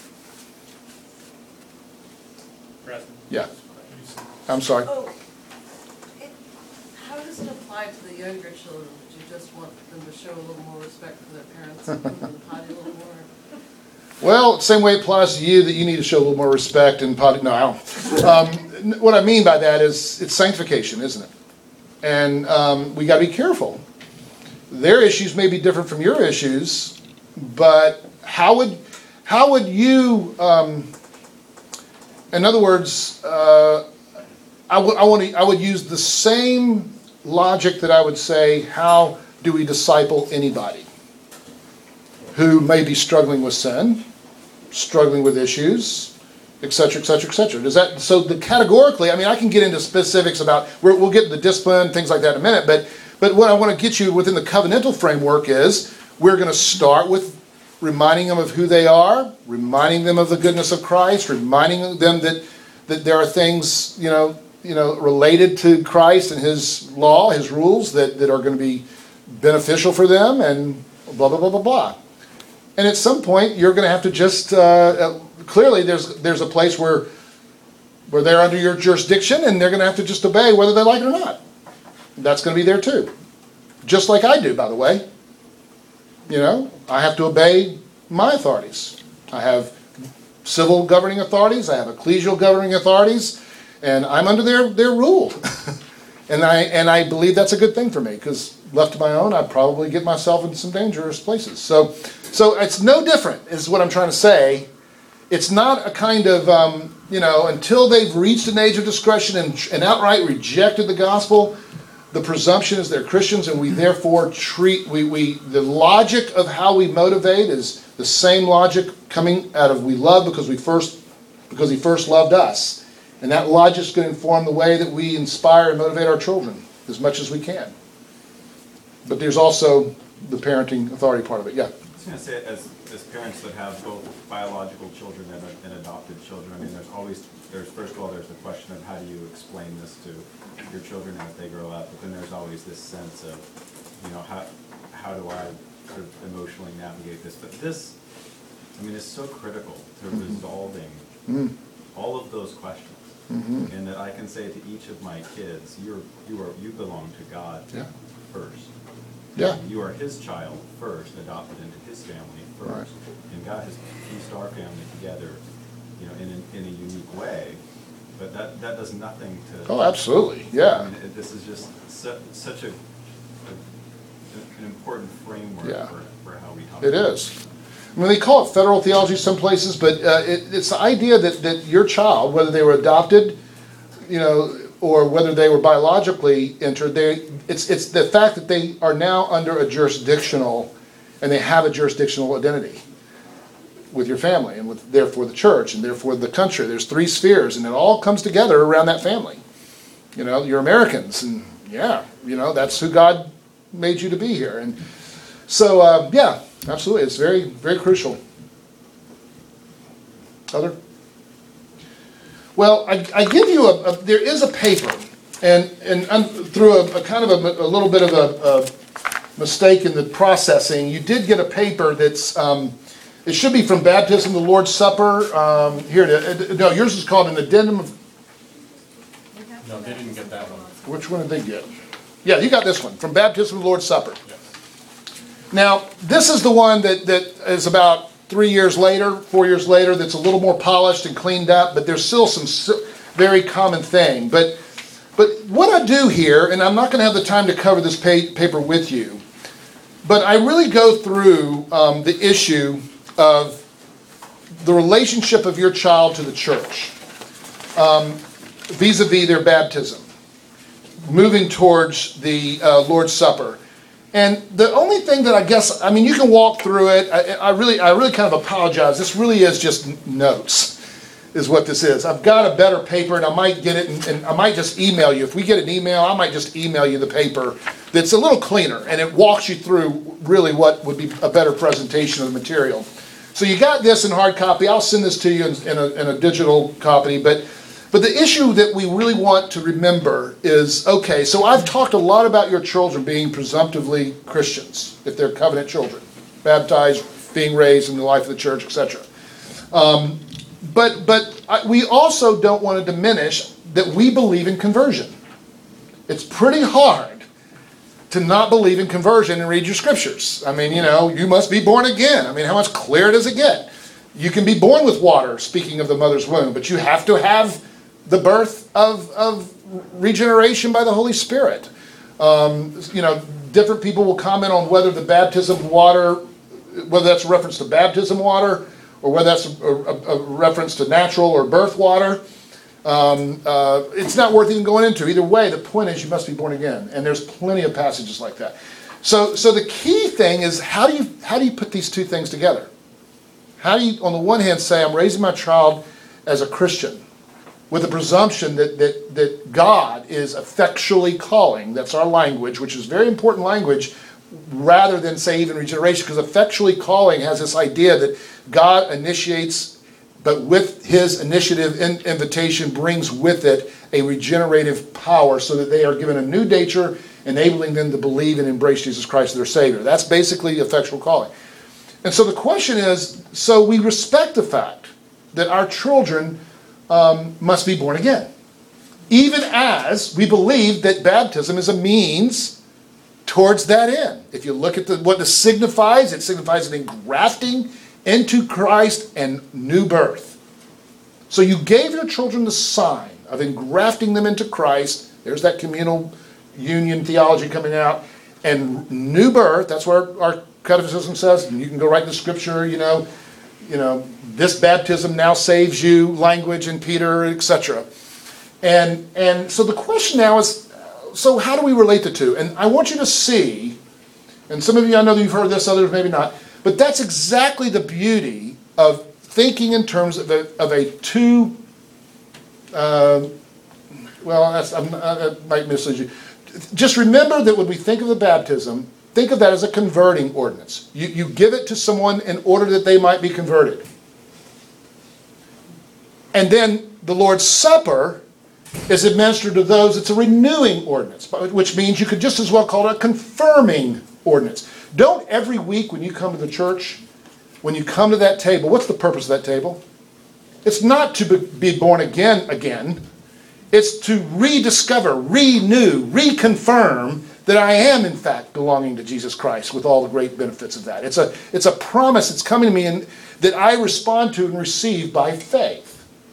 Present. Yeah. I'm sorry. Oh, it, how does it apply to the younger children? Do you just want them to show a little more respect for their parents and put them in the potty a little more? Well, same way it applies to you, that you need to show a little more respect and potty. No, I don't. Um, what I mean by that is it's sanctification, isn't it? And um, we got to be careful. Their issues may be different from your issues, but how would how would you? Um, in other words, uh, I would I want to I would use the same logic that I would say, how do we disciple anybody who may be struggling with sin, struggling with issues, et cetera, et cetera, et cetera. Does that, so the categorically, I mean, I can get into specifics about, we're, we'll get into discipline, things like that in a minute, but, but what I want to get you within the covenantal framework is, we're going to start with reminding them of who they are, reminding them of the goodness of Christ, reminding them that, that there are things, you know, you know, related to Christ and His law, His rules, that, that are going to be beneficial for them, and blah, blah, blah, blah, blah. And at some point, you're going to have to just, uh, clearly there's there's a place where where they're under your jurisdiction, and they're going to have to just obey whether they like it or not. That's going to be there too. Just like I do, by the way. You know, I have to obey my authorities. I have civil governing authorities, I have ecclesial governing authorities, and I'm under their, their rule. and I and I believe that's a good thing for me, because left to my own, I'd probably get myself in some dangerous places. So, so it's no different, is what I'm trying to say. It's not a kind of, um, you know, until they've reached an age of discretion and, and outright rejected the gospel, the presumption is they're Christians, and we therefore treat, we, we the logic of how we motivate is the same logic coming out of we love because we first, because He first loved us. And that logic is going to inform the way that we inspire and motivate our children as much as we can. But there's also the parenting authority part of it. Yeah. I was going to say, as, as parents that have both biological children and, and adopted children, I mean, there's always, there's first of all, there's the question of how do you explain this to your children as they grow up, but then there's always this sense of, you know, how, how do I sort of emotionally navigate this? But this, I mean, is so critical to mm-hmm. resolving mm-hmm. all of those questions. Mm-hmm. And that I can say to each of my kids, you're, you are, you belong to God yeah. first. Yeah. You are His child first, adopted into His family first. Right. And God has pieced our family together, you know, in a, in a unique way. But that, that does nothing to... Oh, absolutely, yeah. I mean, it, this is just su such a, a, an important framework yeah. for, for how we talk It about is. It. I mean, they call it federal theology some places, but uh, it, it's the idea that, that your child, whether they were adopted, you know, or whether they were biologically entered, they, it's, it's the fact that they are now under a jurisdictional, and they have a jurisdictional identity with your family, and with therefore the church, and therefore the country. There's three spheres, and it all comes together around that family. You know, you're Americans, and yeah, you know, that's who God made you to be here. And so, uh, yeah, absolutely, it's very, very crucial. Other? Well, I, I give you a, a, there is a paper, and, and um, through a, a kind of a, a little bit of a, a mistake in the processing, you did get a paper that's, um, it should be from Baptism, the Lord's Supper. Um, here, it is. No, yours is called an addendum of... No, they didn't get that one. Which one did they get? Yeah, you got this one, from Baptism, the Lord's Supper. Yes. Now, this is the one that, that is about three years later, four years later, that's a little more polished and cleaned up, but there's still some very common thing. But, but what I do here, and I'm not going to have the time to cover this pa paper with you, but I really go through um, the issue of the relationship of your child to the church um, vis-a-vis their baptism, moving towards the uh, Lord's Supper. And the only thing that I guess, I mean, you can walk through it. I, I really, I really kind of apologize. This really is just notes, is what this is. I've got a better paper, and I might get it, and, and I might just email you. If we get an email, I might just email you the paper that's a little cleaner, and it walks you through really what would be a better presentation of the material. So you got this in hard copy. I'll send this to you in, in, a, in a digital copy, but But the issue that we really want to remember is, okay, so I've talked a lot about your children being presumptively Christians, if they're covenant children, baptized, being raised in the life of the church, et cetera. Um, but but I, we also don't want to diminish that we believe in conversion. It's pretty hard to not believe in conversion and read your scriptures. I mean, you know, you must be born again. I mean, how much clearer does it get? You can be born with water, speaking of the mother's womb, but you have to have the birth of, of regeneration by the Holy Spirit. Um, you know, different people will comment on whether the baptism water, whether that's a reference to baptism water, or whether that's a, a, a reference to natural or birth water. Um, uh, it's not worth even going into. Either way, the point is you must be born again, and there's plenty of passages like that. So, so the key thing is how do you how do you put these two things together? How do you, on the one hand, say I'm raising my child as a Christian, with the presumption that that that God is effectually calling. That's our language, which is very important language, rather than say even regeneration, because effectually calling has this idea that God initiates, but with his initiative and invitation brings with it a regenerative power so that they are given a new nature, enabling them to believe and embrace Jesus Christ as their Savior. That's basically effectual calling. And so the question is, so we respect the fact that our children um, must be born again, even as we believe that baptism is a means towards that end. If you look at the, what this signifies, it signifies an engrafting into Christ and new birth. So you gave your children the sign of engrafting them into Christ. There's that communal union theology coming out. And new birth, that's what our, our catechism says. And you can go right in the scripture, you know, you know, this baptism now saves you, language in Peter, et cetera. And, and so the question now is, so how do we relate the two? And I want you to see, and some of you, I know that you've heard this, others maybe not, but that's exactly the beauty of thinking in terms of a, of a two, uh, well, that's, I'm, I might mislead you. Just remember that when we think of the baptism, think of that as a converting ordinance. You, you give it to someone in order that they might be converted. And then the Lord's Supper is administered to those. It's a renewing ordinance, which means you could just as well call it a confirming ordinance. Don't every week when you come to the church, when you come to that table, what's the purpose of that table? It's not to be born again again. It's to rediscover, renew, reconfirm that I am in fact belonging to Jesus Christ with all the great benefits of that. It's a, it's a promise that's coming to me and that I respond to and receive by faith.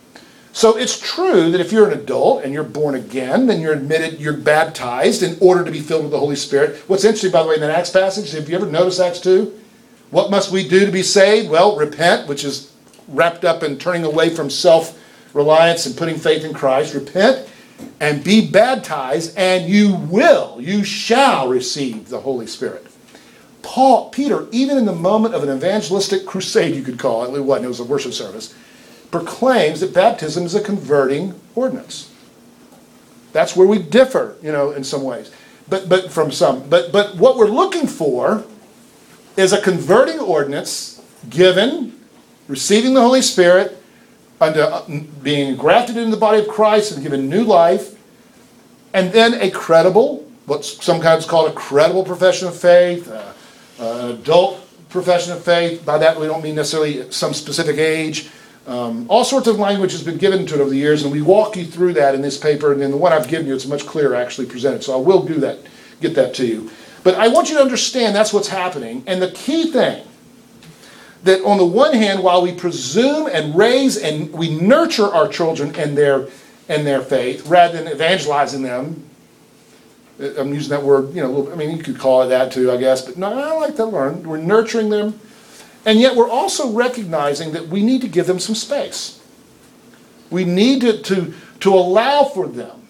So it's true that if you're an adult and you're born again, then you're admitted, you're baptized in order to be filled with the Holy Spirit. What's interesting, by the way, in that Acts passage, have you ever noticed Acts two? What must we do to be saved? Well, repent, which is wrapped up in turning away from self-reliance and putting faith in Christ. Repent and be baptized, and you will, you shall receive the Holy Spirit. Paul, Peter, even in the moment of an evangelistic crusade, you could call it, it wasn't, it was a worship service, proclaims that baptism is a converting ordinance. That's where we differ, you know, in some ways, but but from some. But but what we're looking for is a converting ordinance given, receiving the Holy Spirit, unto being grafted into the body of Christ and given new life, and then a credible, what's sometimes called a credible profession of faith, uh, an adult profession of faith. By that we don't mean necessarily some specific age. Um, all sorts of language has been given to it over the years, and we walk you through that in this paper, and in the one I've given you, it's much clearer actually presented, so I will do that, get that to you. But I want you to understand that's what's happening, and the key thing, that on the one hand, while we presume and raise and we nurture our children in their, in their faith, rather than evangelizing them, I'm using that word, you know, I mean, you could call it that too, I guess, but no, I like that word. We're nurturing them. And yet we're also recognizing that we need to give them some space. We need to, to, to allow for them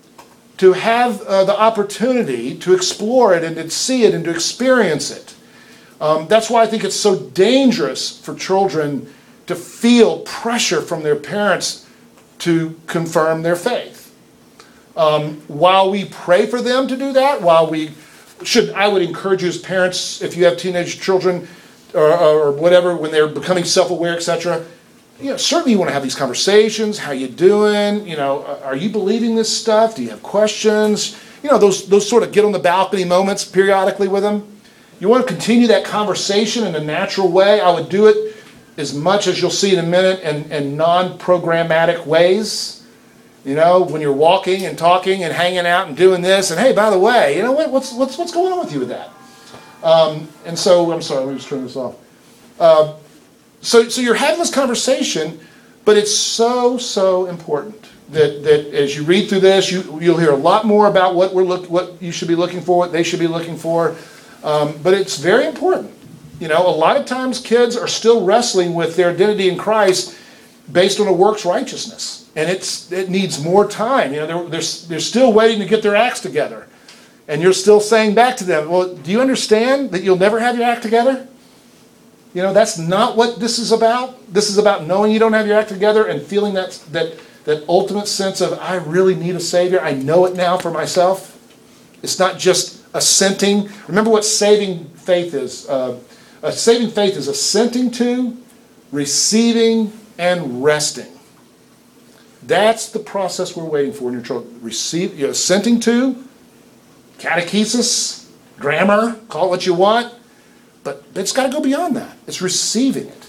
to have uh, the opportunity to explore it and to see it and to experience it. Um, that's why I think it's so dangerous for children to feel pressure from their parents to confirm their faith. Um, while we pray for them to do that, while we should, I would encourage you as parents, if you have teenage children, Or, or whatever, when they're becoming self-aware, et cetera, you know, certainly you want to have these conversations. How you doing? You know, are you believing this stuff? Do you have questions? You know, those those sort of get on the balcony moments periodically with them. You want to continue that conversation in a natural way. I would do it as much as you'll see in a minute in, in non-programmatic ways. You know, when you're walking and talking and hanging out and doing this, and hey, by the way, you know what? What's what's what's going on with you with that? Um, and so, I'm sorry, let me just turn this off. Uh, so, so you're having this conversation, but it's so so important that that as you read through this, you you'll hear a lot more about what we're look what you should be looking for, what they should be looking for. Um, but it's very important. You know, a lot of times kids are still wrestling with their identity in Christ based on a works righteousness. And it's it needs more time. You know, they're, they're, they're still waiting to get their acts together. And you're still saying back to them, well, do you understand that you'll never have your act together? You know, that's not what this is about. This is about knowing you don't have your act together and feeling that, that, that ultimate sense of, I really need a Savior. I know it now for myself. It's not just assenting. Remember what saving faith is. Uh, a saving faith is assenting to, receiving, and resting. That's the process we're waiting for in your children. Receive, you're assenting to, catechesis, grammar, call it what you want, but it's got to go beyond that. It's receiving it.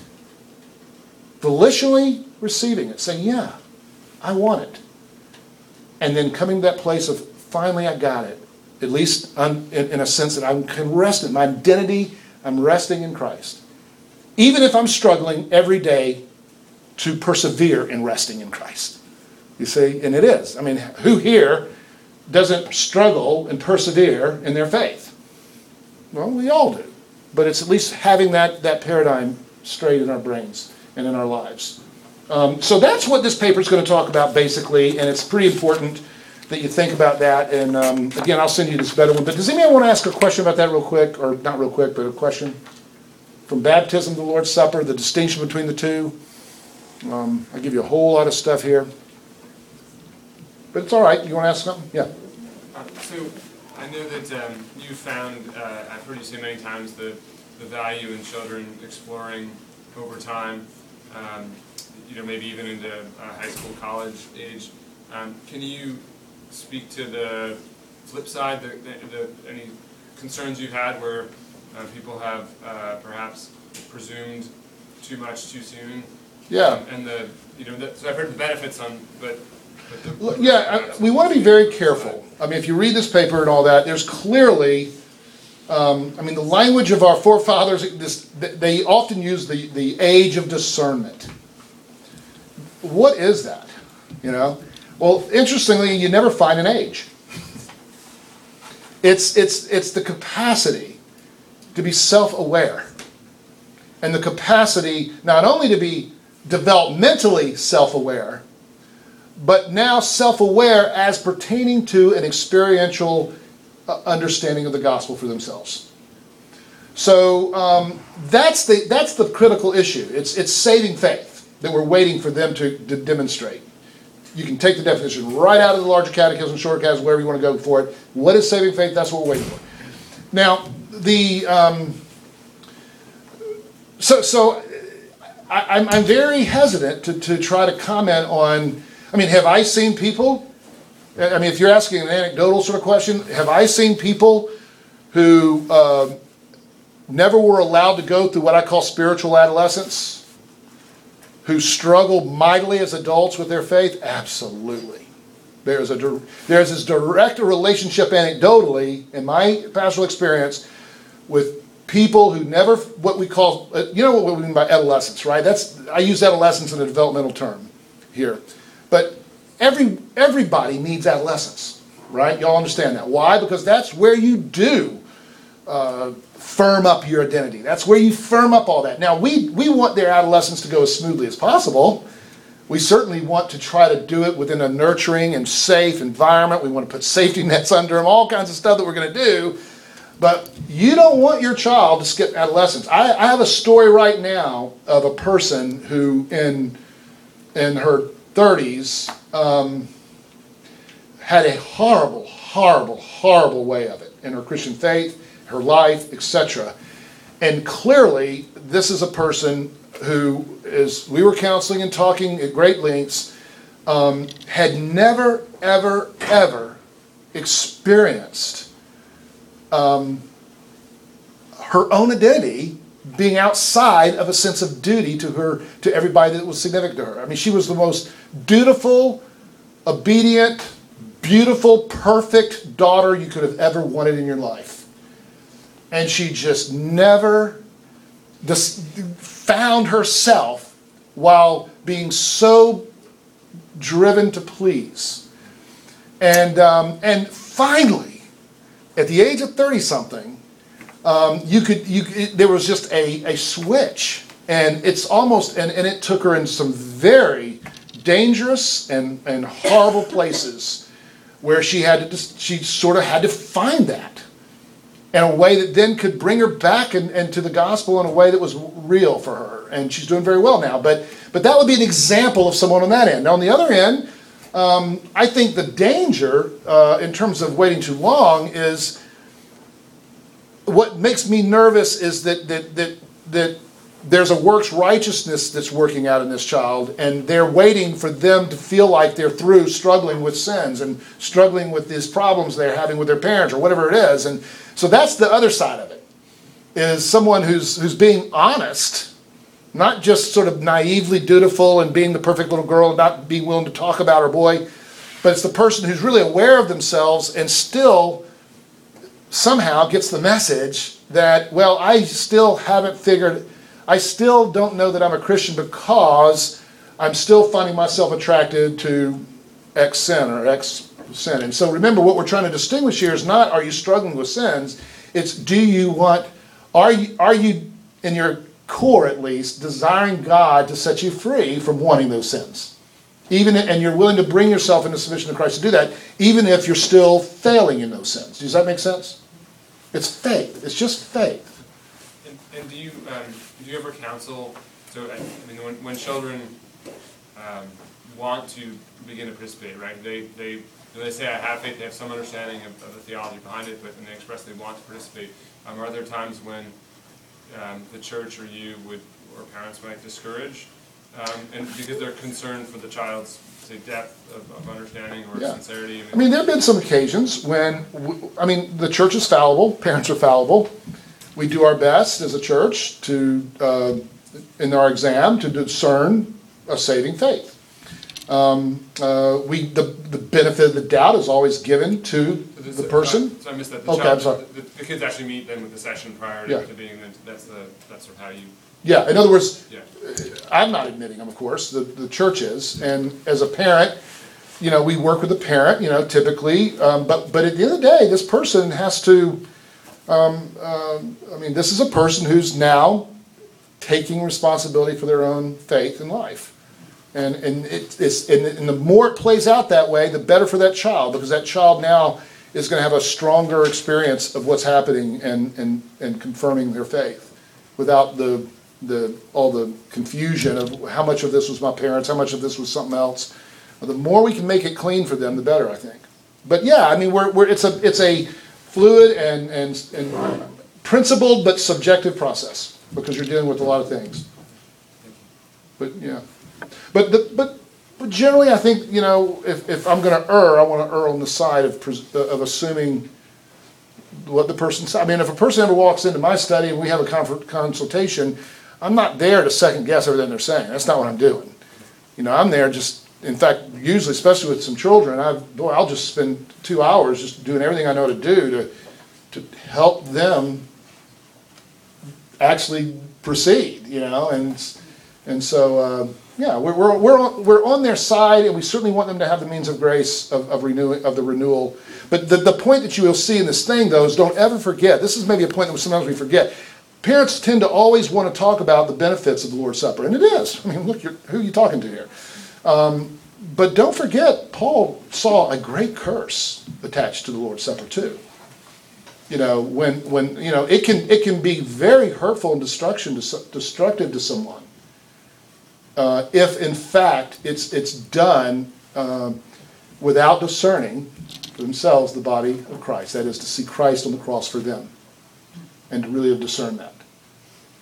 Volitionally receiving it, saying, yeah, I want it. And then coming to that place of, finally I got it. At least I'm, in, in a sense that I can rest in my identity, I'm resting in Christ. Even if I'm struggling every day to persevere in resting in Christ. You see, and it is. I mean, who here doesn't struggle and persevere in their faith? Well, we all do. But it's at least having that, that paradigm straight in our brains and in our lives. Um, so that's what this paper is going to talk about basically, and it's pretty important that you think about that. And um, again, I'll send you this better one. But does anybody want to ask a question about that real quick? Or not real quick, but a question? From baptism to the Lord's Supper, the distinction between the two. Um, I give you a whole lot of stuff here. But it's all right. You want to ask something? Yeah. Uh, so I know that um, you found, uh, I've heard you say many times, the, the value in children exploring over time, um, you know, maybe even into uh, high school, college age. Um, can you speak to the flip side, the, the, the, any concerns you've had where uh, people have uh, perhaps presumed too much too soon? Yeah. Um, and the, you know, the, so I've heard the benefits on, but, but the, Look, yeah, I, we want to be very careful. I mean, if you read this paper and all that, there's clearly, um, I mean, the language of our forefathers, this, they often use the, the age of discernment. What is that? You know? Well, interestingly, you never find an age. It's, it's, it's the capacity to be self-aware. And the capacity not only to be developmentally self-aware, but now self-aware as pertaining to an experiential uh, understanding of the gospel for themselves. So um, that's the that's the critical issue. It's it's saving faith that we're waiting for them to, to demonstrate. You can take the definition right out of the larger catechism, short catechism, wherever you want to go for it. What is saving faith? That's what we're waiting for. Now, the um, so so I, I'm I'm very hesitant to to try to comment on. I mean, have I seen people? I mean, if you're asking an anecdotal sort of question, have I seen people who uh, never were allowed to go through what I call spiritual adolescence, who struggle mightily as adults with their faith? Absolutely. There's a there's as direct a relationship anecdotally in my pastoral experience with people who never, what we call, you know what we mean by adolescence, right? That's I use adolescence in a developmental term here. But every everybody needs adolescence, right? Y'all understand that. Why? Because that's where you do uh, firm up your identity. That's where you firm up all that. Now, we, we want their adolescence to go as smoothly as possible. We certainly want to try to do it within a nurturing and safe environment. We want to put safety nets under them, all kinds of stuff that we're going to do. But you don't want your child to skip adolescence. I, I have a story right now of a person who in in her thirties um, had a horrible, horrible, horrible way of it in her Christian faith, her life, et cetera. and clearly, this is a person who is, we were counseling and talking at great lengths, um, had never, ever, ever experienced um, her own identity being outside of a sense of duty to her, to everybody that was significant to her. I mean, she was the most dutiful, obedient, beautiful, perfect daughter you could have ever wanted in your life. And she just never dis- found herself while being so driven to please. And um, and finally, at the age of thirty-something, um, you could you it, there was just a, a switch, and it's almost and, and it took her in some very dangerous and, and horrible places where she had to just, she sort of had to find that in a way that then could bring her back and, and to the gospel in a way that was real for her. And she's doing very well now. But but that would be an example of someone on that end. Now, on the other end, um, I think the danger uh, in terms of waiting too long is what makes me nervous is that that that that there's a works righteousness that's working out in this child, and they're waiting for them to feel like they're through struggling with sins and struggling with these problems they're having with their parents or whatever it is. And so that's the other side of it, is someone who's who's being honest, not just sort of naively dutiful and being the perfect little girl and not being willing to talk about her boy, but it's the person who's really aware of themselves and still somehow gets the message that, well, I still haven't figured, I still don't know that I'm a Christian because I'm still finding myself attracted to X sin or X sin. And so remember, what we're trying to distinguish here is not, are you struggling with sins? It's, do you want, are you, are you in your core at least, desiring God to set you free from wanting those sins? Even, and you're willing to bring yourself into submission to Christ to do that, even if you're still failing in those sins. Does that make sense? It's faith. It's just faith. And, and do you um, do you ever counsel? So I mean, when when children um, want to begin to participate, right? They they when they say I have faith, they have some understanding of, of the theology behind it, but when they express they want to participate, um, are there times when um, the church or you would or parents might discourage, um, and because they're concerned for the child's say depth of, of understanding or Yeah. sincerity? I mean, I mean, there have been some occasions when, w- I mean, the church is fallible, parents are fallible. We do our best as a church to, uh, in our exam, to discern a saving faith. Um, uh, we the, the benefit of the doubt is always given to So the person. So I missed that. The Okay, child, I'm sorry. The, the kids actually meet then with the session prior to, Yeah. to being, then that's the, that's sort of how you, Yeah, in other words, yeah. I'm not admitting them, of course, the, the church is, and as a parent, you know, we work with the parent, you know, typically, um, but, but at the end of the day, this person has to, um, um, I mean, this is a person who's now taking responsibility for their own faith and life. And, and it, it's, and, and the more it plays out that way, the better for that child, because that child now is going to have a stronger experience of what's happening and, and, and confirming their faith without the the all the confusion of how much of this was my parents, how much of this was something else. The more we can make it clean for them, the better, I think. But yeah, I mean, we're, we're it's a it's a fluid and, and and principled but subjective process because you're dealing with a lot of things. But yeah, but the, but but generally, I think, you know, if if I'm going to err, I want to err on the side of pres- of assuming what the person said. I mean, if a person ever walks into my study and we have a conf- consultation, I'm not there to second guess everything they're saying. That's not what I'm doing. You know, I'm there just, in fact, usually, especially with some children, I boy, I'll just spend two hours just doing everything I know to do to to help them actually proceed. You know, and and so uh, yeah, we're we're we're on, we're on their side, and we certainly want them to have the means of grace of of renewing of the renewal. But the the point that you will see in this thing, though, is don't ever forget. This is maybe a point that sometimes we forget. Parents tend to always want to talk about the benefits of the Lord's Supper, and it is. I mean, look, you're, who are you talking to here? Um, but don't forget, Paul saw a great curse attached to the Lord's Supper too. You know, when when you know it can it can be very hurtful and destruction to, destructive to someone uh, if in fact it's it's done um, without discerning for themselves the body of Christ. That is to see Christ on the cross for them. And to really discern that.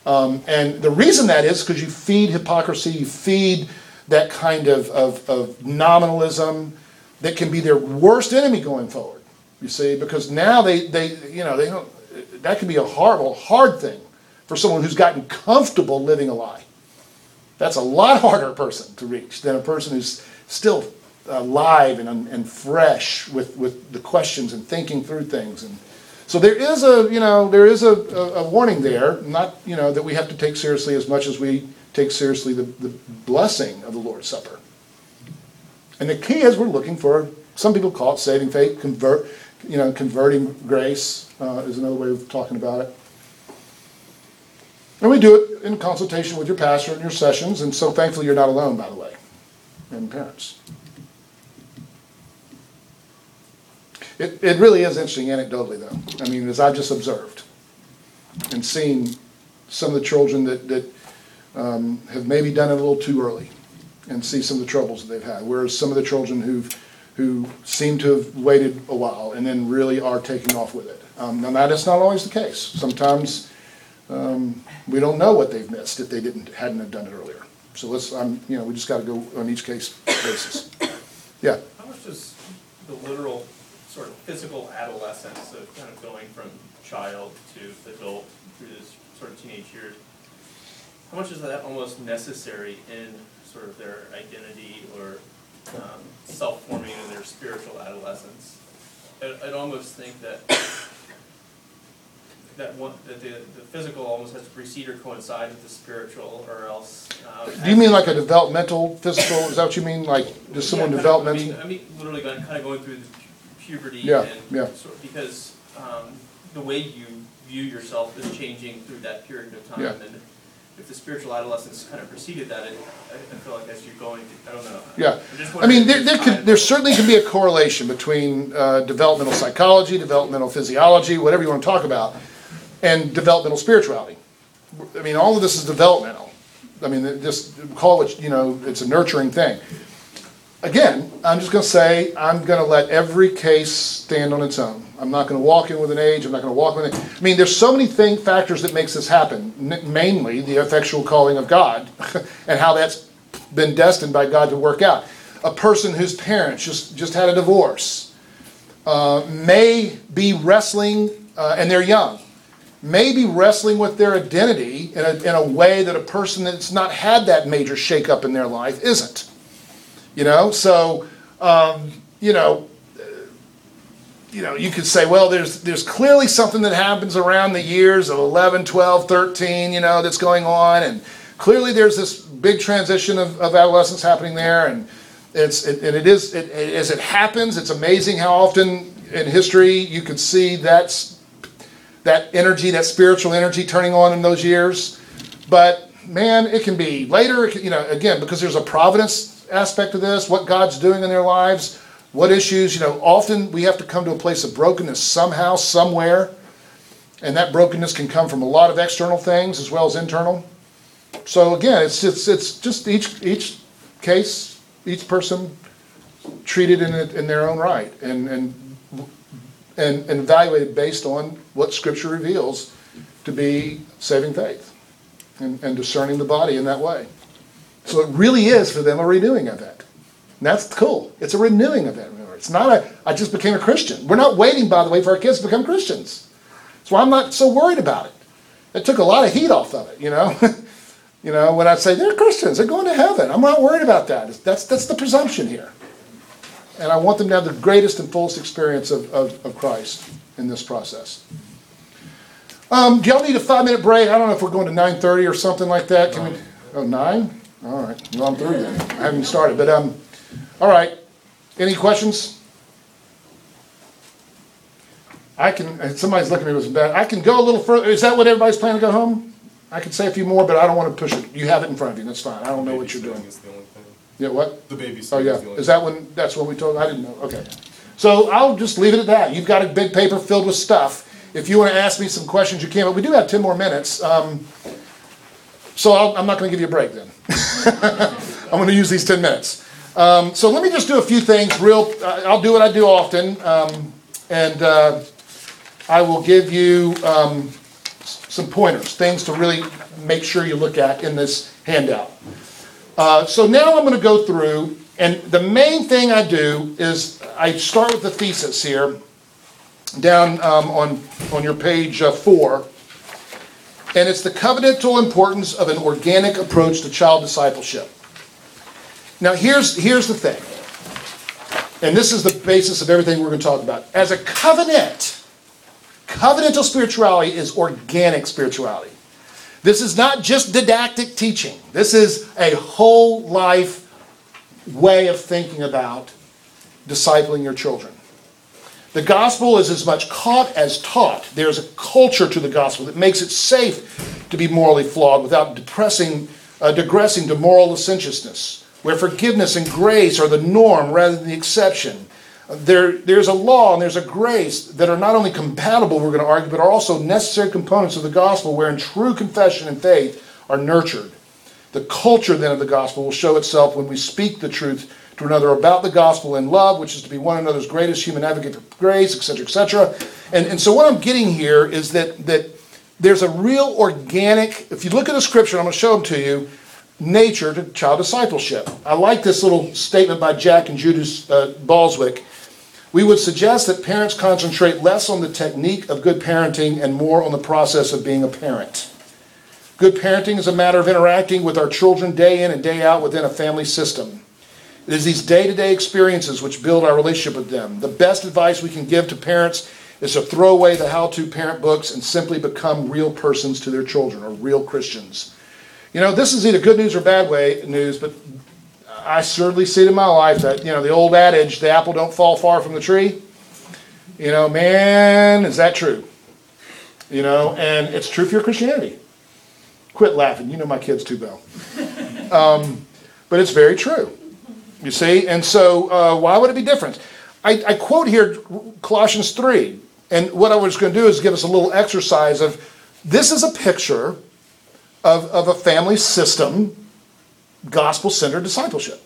Um, and the reason that is because you feed hypocrisy, you feed that kind of, of, of nominalism that can be their worst enemy going forward. You see, because now they, they you know, they don't, that can be a horrible, hard thing for someone who's gotten comfortable living a lie. That's a lot harder person to reach than a person who's still alive and, and fresh with, with the questions and thinking through things. And so there is a, you know, there is a, a, a warning there, not, you know, that we have to take seriously as much as we take seriously the, the blessing of the Lord's Supper. And the key is we're looking for, some people call it saving faith, convert, you know, converting grace uh, is another way of talking about it. And we do it in consultation with your pastor in your sessions, and so thankfully you're not alone, by the way, and parents. It, it really is interesting anecdotally, though. I mean, as I've just observed and seen some of the children that, that um, have maybe done it a little too early and see some of the troubles that they've had, whereas some of the children who've, who seem to have waited a while and then really are taking off with it. Um, now, that is not always the case. Sometimes um, we don't know what they've missed if they didn't hadn't have done it earlier. So let's, um, you know, we just got to go on each case basis. Yeah. How much does the literal sort of physical adolescence of kind of going from child to adult through this sort of teenage years, how much is that almost necessary in sort of their identity or um, self-forming in their spiritual adolescence? I'd, I'd almost think that that one that the, the physical almost has to precede or coincide with the spiritual, or else. Um, Do you mean like a developmental physical? Is that what you mean? Like does someone yeah, developmental? Of, I, mean, I mean, literally kind of going through the puberty. Yeah, and yeah. Sort of, because um, the way you view yourself is changing through that period of time, Yeah. and if the spiritual adolescence kind of preceded that, it, I, I feel like as you're going, to, I don't know. Yeah, I'm just I mean, wondering there if there, it's could, time- there certainly can be a correlation between uh, developmental psychology, developmental physiology, whatever you want to talk about, and developmental spirituality. I mean, all of this is developmental. I mean, just call it, you know, it's a nurturing thing. Again, I'm just going to say I'm going to let every case stand on its own. I'm not going to walk in with an age. I'm not going to walk with an I mean, there's so many thing, factors that makes this happen, N- mainly the effectual calling of God and how that's been destined by God to work out. A person whose parents just, just had a divorce uh, may be wrestling, uh, and they're young, may be wrestling with their identity in a, in a way that a person that's not had that major shakeup in their life isn't. You know, so, um, you know, uh, you know, you could say, well, there's there's clearly something that happens around the years of eleven, twelve, thirteen, you know, that's going on. And clearly there's this big transition of, of adolescence happening there. And it's it, and it is, it, it, as it happens, it's amazing how often in history you can see that's, that energy, that spiritual energy turning on in those years. But, man, it can be later, it can, you know, again, because there's a providence aspect of this, what God's doing in their lives, what issues, you know, often we have to come to a place of brokenness somehow, somewhere, and that brokenness can come from a lot of external things as well as internal. So again, it's it's it's just each each case, each person treated in it in their own right, and and and, and evaluated based on what Scripture reveals to be saving faith, and, and discerning the body in that way. So it really is for them a renewing event. And that's cool. It's a renewing event. Remember, it's not a, I just became a Christian. We're not waiting, by the way, for our kids to become Christians. That's why I'm not so worried about it. It took a lot of heat off of it, you know. You know, when I say they're Christians, they're going to heaven. I'm not worried about that. That's, that's the presumption here. And I want them to have the greatest and fullest experience of, of, of Christ in this process. Um, do y'all need a five-minute break? I don't know if we're going to nine thirty or something like that. Can we? Oh, nine? All right. Well, I'm through then. I haven't started. But, um, all right. Any questions? I can, somebody's looking at me with some bad. I can go a little further. Is that what everybody's planning to go home? I can say a few more, but I don't want to push it. You have it in front of you. That's fine. I don't know what you're doing. Is the only thing. Yeah, what? The babysitting Oh, yeah. is the only Is that when, that's what we told, I didn't know. Okay. So I'll just leave it at that. You've got a big paper filled with stuff. If you want to ask me some questions, you can. But we do have ten more minutes. Um, so I'll, I'm not going to give you a break then. I'm going to use these ten minutes. Um, so let me just do a few things real. Uh, I'll do what I do often. Um, and uh, I will give you um, some pointers, things to really make sure you look at in this handout. Uh, so now I'm going to go through, and the main thing I do is I start with the thesis here, down um, on, on your page uh, four, and it's the covenantal importance of an organic approach to child discipleship. Now here's, here's the thing, and this is the basis of everything we're going to talk about. As a covenant, covenantal spirituality is organic spirituality. This is not just didactic teaching. This is a whole life way of thinking about discipling your children. The gospel is as much caught as taught. There's a culture to the gospel that makes it safe to be morally flawed without depressing, uh, digressing to moral licentiousness, where forgiveness and grace are the norm rather than the exception. There, there's a law and there's a grace that are not only compatible, we're going to argue, but are also necessary components of the gospel wherein true confession and faith are nurtured. The culture then of the gospel will show itself when we speak the truth to another about the gospel in love, which is to be one another's greatest human advocate for grace, et cetera, et cetera. And, and so what I'm getting here is that, that there's a real organic, if you look at the scripture, I'm going to show them to you, nature to child discipleship. I like this little statement by Jack and Judas uh, Balswick. We would suggest that parents concentrate less on the technique of good parenting and more on the process of being a parent. Good parenting is a matter of interacting with our children day in and day out within a family system. It is these day-to-day experiences which build our relationship with them. The best advice we can give to parents is to throw away the how-to parent books and simply become real persons to their children, or real Christians. You know, this is either good news or bad way news, but I certainly see it in my life that, you know, the old adage, the apple don't fall far from the tree. You know, man, is that true? You know, and it's true for your Christianity. Quit laughing. You know my kids too well. Um, but it's very true. You see? And so uh, why would it be different? I, I quote here Colossians three. And what I was going to do is give us a little exercise of, this is a picture of, of a family system, gospel-centered discipleship.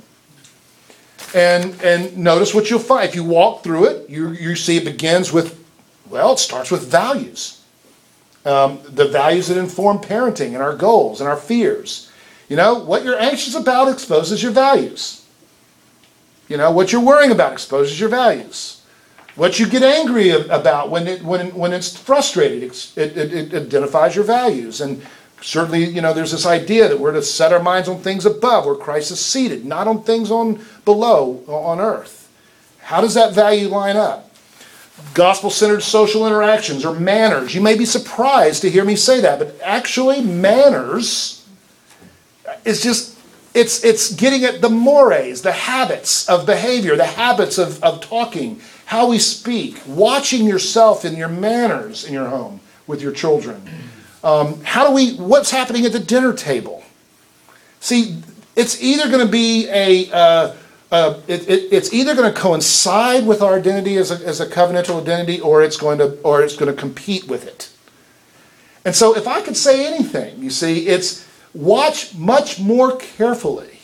And and notice what you'll find. If you walk through it, you, you see it begins with, well, it starts with values. Um, the values that inform parenting and our goals and our fears. You know, what you're anxious about exposes your values. You know, what you're worrying about exposes your values. What you get angry about when it when when it's frustrated, it, it, it identifies your values. And certainly, you know, there's this idea that we're to set our minds on things above, where Christ is seated, not on things on below on earth. How does that value line up? Gospel-centered social interactions or manners. You may be surprised to hear me say that, but actually manners is just, it's it's getting at the mores, the habits of behavior, the habits of, of talking, how we speak, watching yourself in your manners in your home with your children. Um, how do we, what's happening at the dinner table? See, it's either going to be a, uh, uh, it, it, it's either going to coincide with our identity as a, as a covenantal identity, or it's going to, or it's going to compete with it. And so if I could say anything, you see, it's watch much more carefully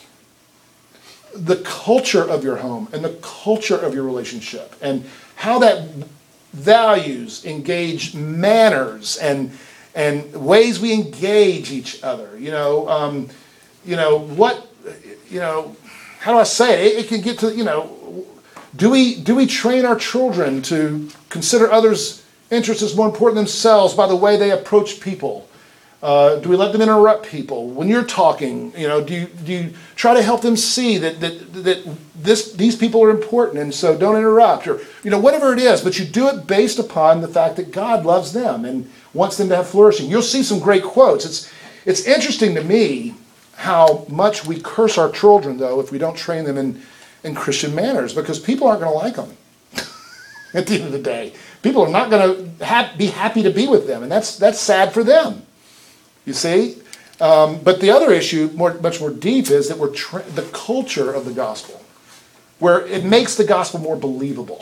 the culture of your home and the culture of your relationship and how that values engage manners and and ways we engage each other. You know, um, you know what, you know, how do I say it? It, it can get to, you know, do we do we train our children to consider others' interests as more important than themselves by the way they approach people? Uh, do we let them interrupt people when you're talking? You know, do you do you try to help them see that that that this these people are important, and so don't interrupt, or you know, whatever it is. But you do it based upon the fact that God loves them and wants them to have flourishing. You'll see some great quotes. It's it's interesting to me how much we curse our children, though, if we don't train them in in Christian manners, because people aren't going to like them. At the end of the day, people are not going to ha- be happy to be with them, and that's that's sad for them. You see? Um, but the other issue, more, much more deep, is that we're tra- the culture of the gospel, where it makes the gospel more believable.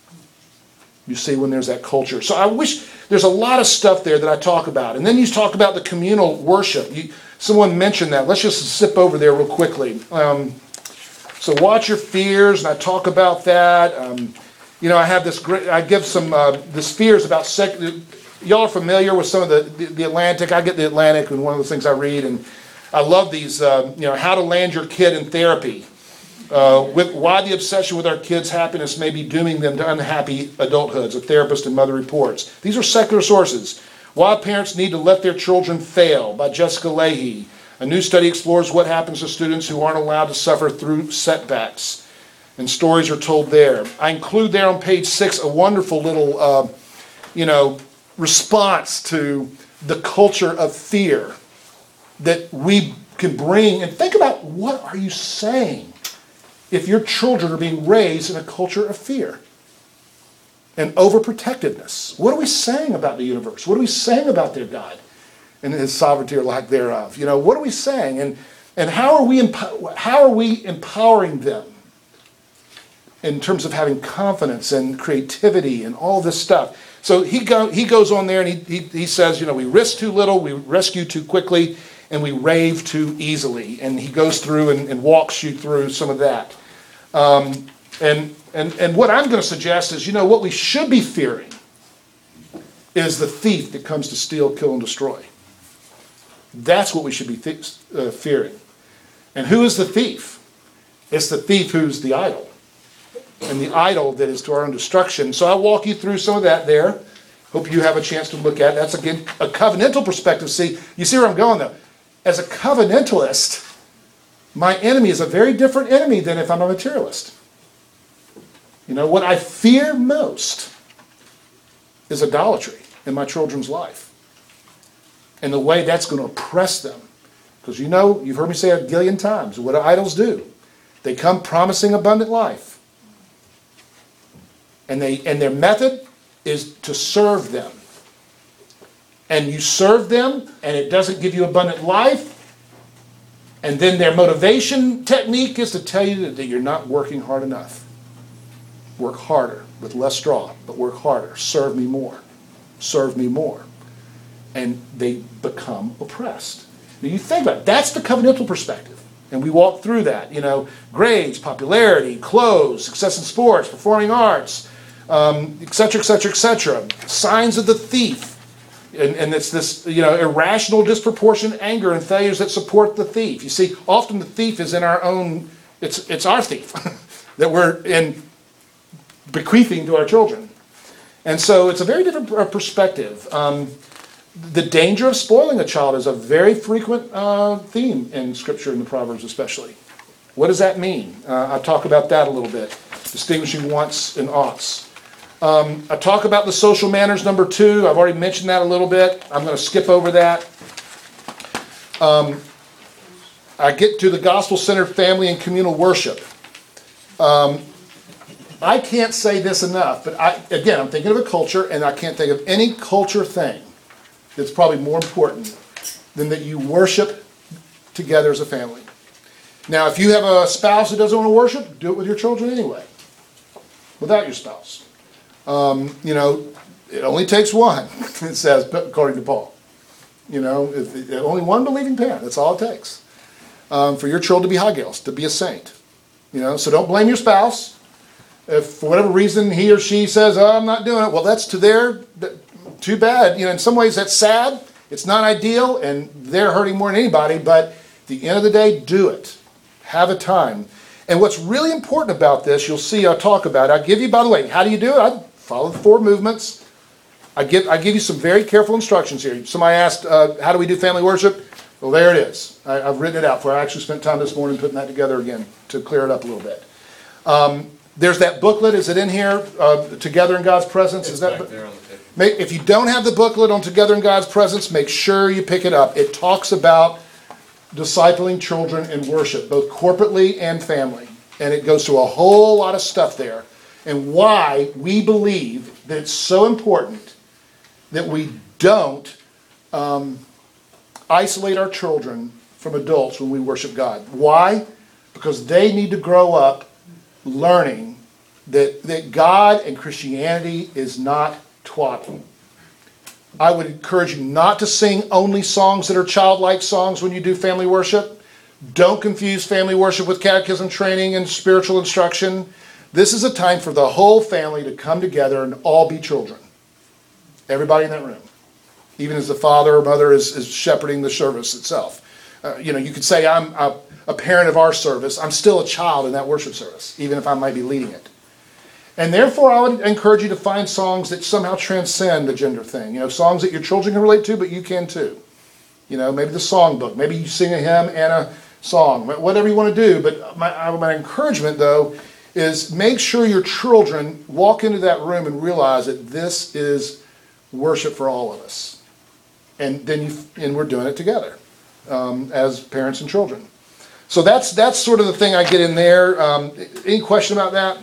You see, when there's that culture. So I wish, there's a lot of stuff there that I talk about. And then you talk about the communal worship. You, someone mentioned that. Let's just zip over there real quickly. Um, so watch your fears, and I talk about that. Um, you know, I have this great, I give some, uh, this fears about sec- y'all are familiar with some of the, the, the Atlantic. I get the Atlantic, and one of the things I read, and I love these, uh, you know, how to land your kid in therapy. Uh, with why the obsession with our kids' happiness may be dooming them to unhappy adulthoods, a therapist and mother reports. These are secular sources. Why parents need to let their children fail, by Jessica Leahy. A new study explores what happens to students who aren't allowed to suffer through setbacks. And stories are told there. I include there on page six a wonderful little, uh, you know, response to the culture of fear that we can bring. And think about, what are you saying if your children are being raised in a culture of fear and overprotectiveness? What are we saying about the universe? What are we saying about their God and his sovereignty or lack thereof? You know, what are we saying? And and how are we empo- how are we empowering them in terms of having confidence and creativity and all this stuff? So he go he goes on there and he, he he says, you know, we risk too little, we rescue too quickly, and we rave too easily. And he goes through and, and walks you through some of that. Um, and, and, and what I'm going to suggest is, you know, what we should be fearing is the thief that comes to steal, kill, and destroy. That's what we should be th- uh, fearing. And who is the thief? It's the thief who's the idol. And the idol that is to our own destruction. So I'll walk you through some of that there. Hope you have a chance to look at it. That's, again, a covenantal perspective. See, you see where I'm going, though. As a covenantalist, my enemy is a very different enemy than if I'm a materialist. You know, what I fear most is idolatry in my children's life. And the way that's going to oppress them. Because you know, you've heard me say it a gillion times, what do idols do? They come promising abundant life. And they and their method is to serve them. And you serve them, and it doesn't give you abundant life. And then their motivation technique is to tell you that you're not working hard enough. Work harder with less straw, but work harder. Serve me more. Serve me more. And they become oppressed. Now you think about it. That's the covenantal perspective. And we walk through that. You know, grades, popularity, clothes, success in sports, performing arts, um, et cetera, et cetera, et cetera. Signs of the thief. And, and it's this, you know, irrational, disproportionate anger and failures that support the thief. You see, often the thief is in our own, it's it's our thief that we're in bequeathing to our children. And so it's a very different perspective. Um, the danger of spoiling a child is a very frequent uh, theme in Scripture, in the Proverbs especially. What does that mean? Uh, I'll talk about that a little bit, distinguishing wants and oughts. Um, I talk about the social manners, number two. I've already mentioned that a little bit. I'm going to skip over that. Um, I get to the gospel-centered family and communal worship. Um, I can't say this enough, but I, again, I'm thinking of a culture, and I can't think of any culture thing that's probably more important than that you worship together as a family. Now, if you have a spouse that doesn't want to worship, do it with your children anyway, without your spouse. Um, you know, it only takes one, it says, according to Paul. You know, if, if, only one believing parent, that's all it takes. Um, for your child to be hagios, to be a saint. You know, so don't blame your spouse. If for whatever reason he or she says, oh, I'm not doing it, well, that's to their, too bad. You know, in some ways that's sad. It's not ideal, and they're hurting more than anybody, but at the end of the day, do it. Have a time. And what's really important about this, you'll see I'll talk about it. I'll give you, by the way, how do you do it? I follow the four movements. I give, I give you some very careful instructions here. Somebody asked, uh, how do we do family worship? Well, there it is. I, I've written it out for you. I actually spent time this morning putting that together again to clear it up a little bit. Um, there's that booklet. Is it in here? Uh, Together in God's Presence? It's is that back there on the table. Make, if you don't have the booklet on Together in God's Presence, make sure you pick it up. It talks about discipling children in worship, both corporately and family. And it goes through a whole lot of stuff there. And why we believe that it's so important that we don't um, isolate our children from adults when we worship God. Why? Because they need to grow up learning that, that God and Christianity is not twaddle. I would encourage you not to sing only songs that are childlike songs when you do family worship. Don't confuse family worship with catechism training and spiritual instruction. This is a time for the whole family to come together and all be children. Everybody in that room. Even as the father or mother is, is shepherding the service itself. Uh, you know, you could say I'm a, a parent of our service. I'm still a child in that worship service, even if I might be leading it. And therefore, I would encourage you to find songs that somehow transcend the gender thing. You know, songs that your children can relate to, but you can too. You know, maybe the songbook. Maybe you sing a hymn and a song. Whatever you want to do. But my, my encouragement, though, is make sure your children walk into that room and realize that this is worship for all of us. And then you, and we're doing it together um, as parents and children. So that's that's sort of the thing I get in there. Um, any question about that?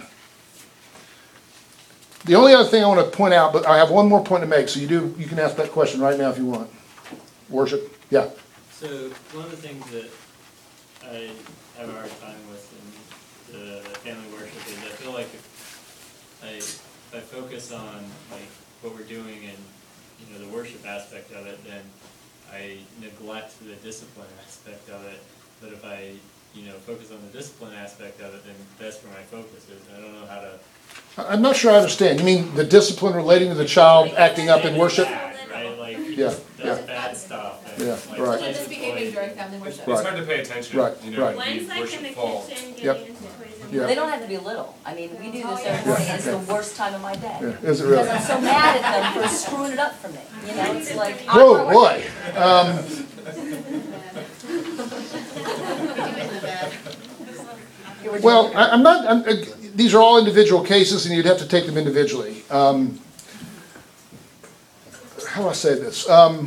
The only other thing I want to point out, but I have one more point to make, so you do you can ask that question right now if you want. Worship, yeah. So one of the things that I have a hard time with in the family worship is I feel like if I if I focus on like what we're doing and you know the worship aspect of it, then I neglect the discipline aspect of it. But if I you know focus on the discipline aspect of it, then that's where my focus is. I don't know how to. I'm not sure I understand. You mean the discipline relating to the child acting up in worship? Right, like Yeah, that's yeah. bad stuff. And, Yeah, like, right. places Misbehaving like- during family worship. It's hard to pay attention, Right, you know, right. when One's like worship in the falls. kitchen getting Yep. into toys and Yeah. They don't have to be little. I mean, we do this every morning, and it's the worst time of my day. Yeah, is it Because really? I'm so mad at them for screwing it up for me. You know, it's like. Oh boy. Um, well, I, I'm not. I'm, uh, these are all individual cases, and you'd have to take them individually. Um, how do I say this? Um,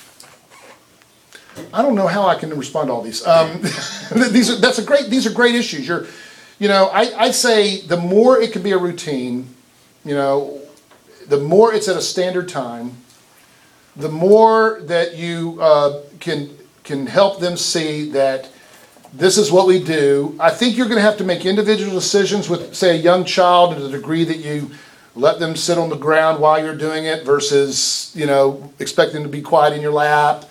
I don't know how I can respond to all these. Um, these are that's a great. These are great issues. You're, you know, I I say the more it can be a routine, you know, the more it's at a standard time, the more that you uh, can can help them see that this is what we do. I think you're going to have to make individual decisions with, say, a young child to the degree that you let them sit on the ground while you're doing it versus, you know, expect them to be quiet in your lap.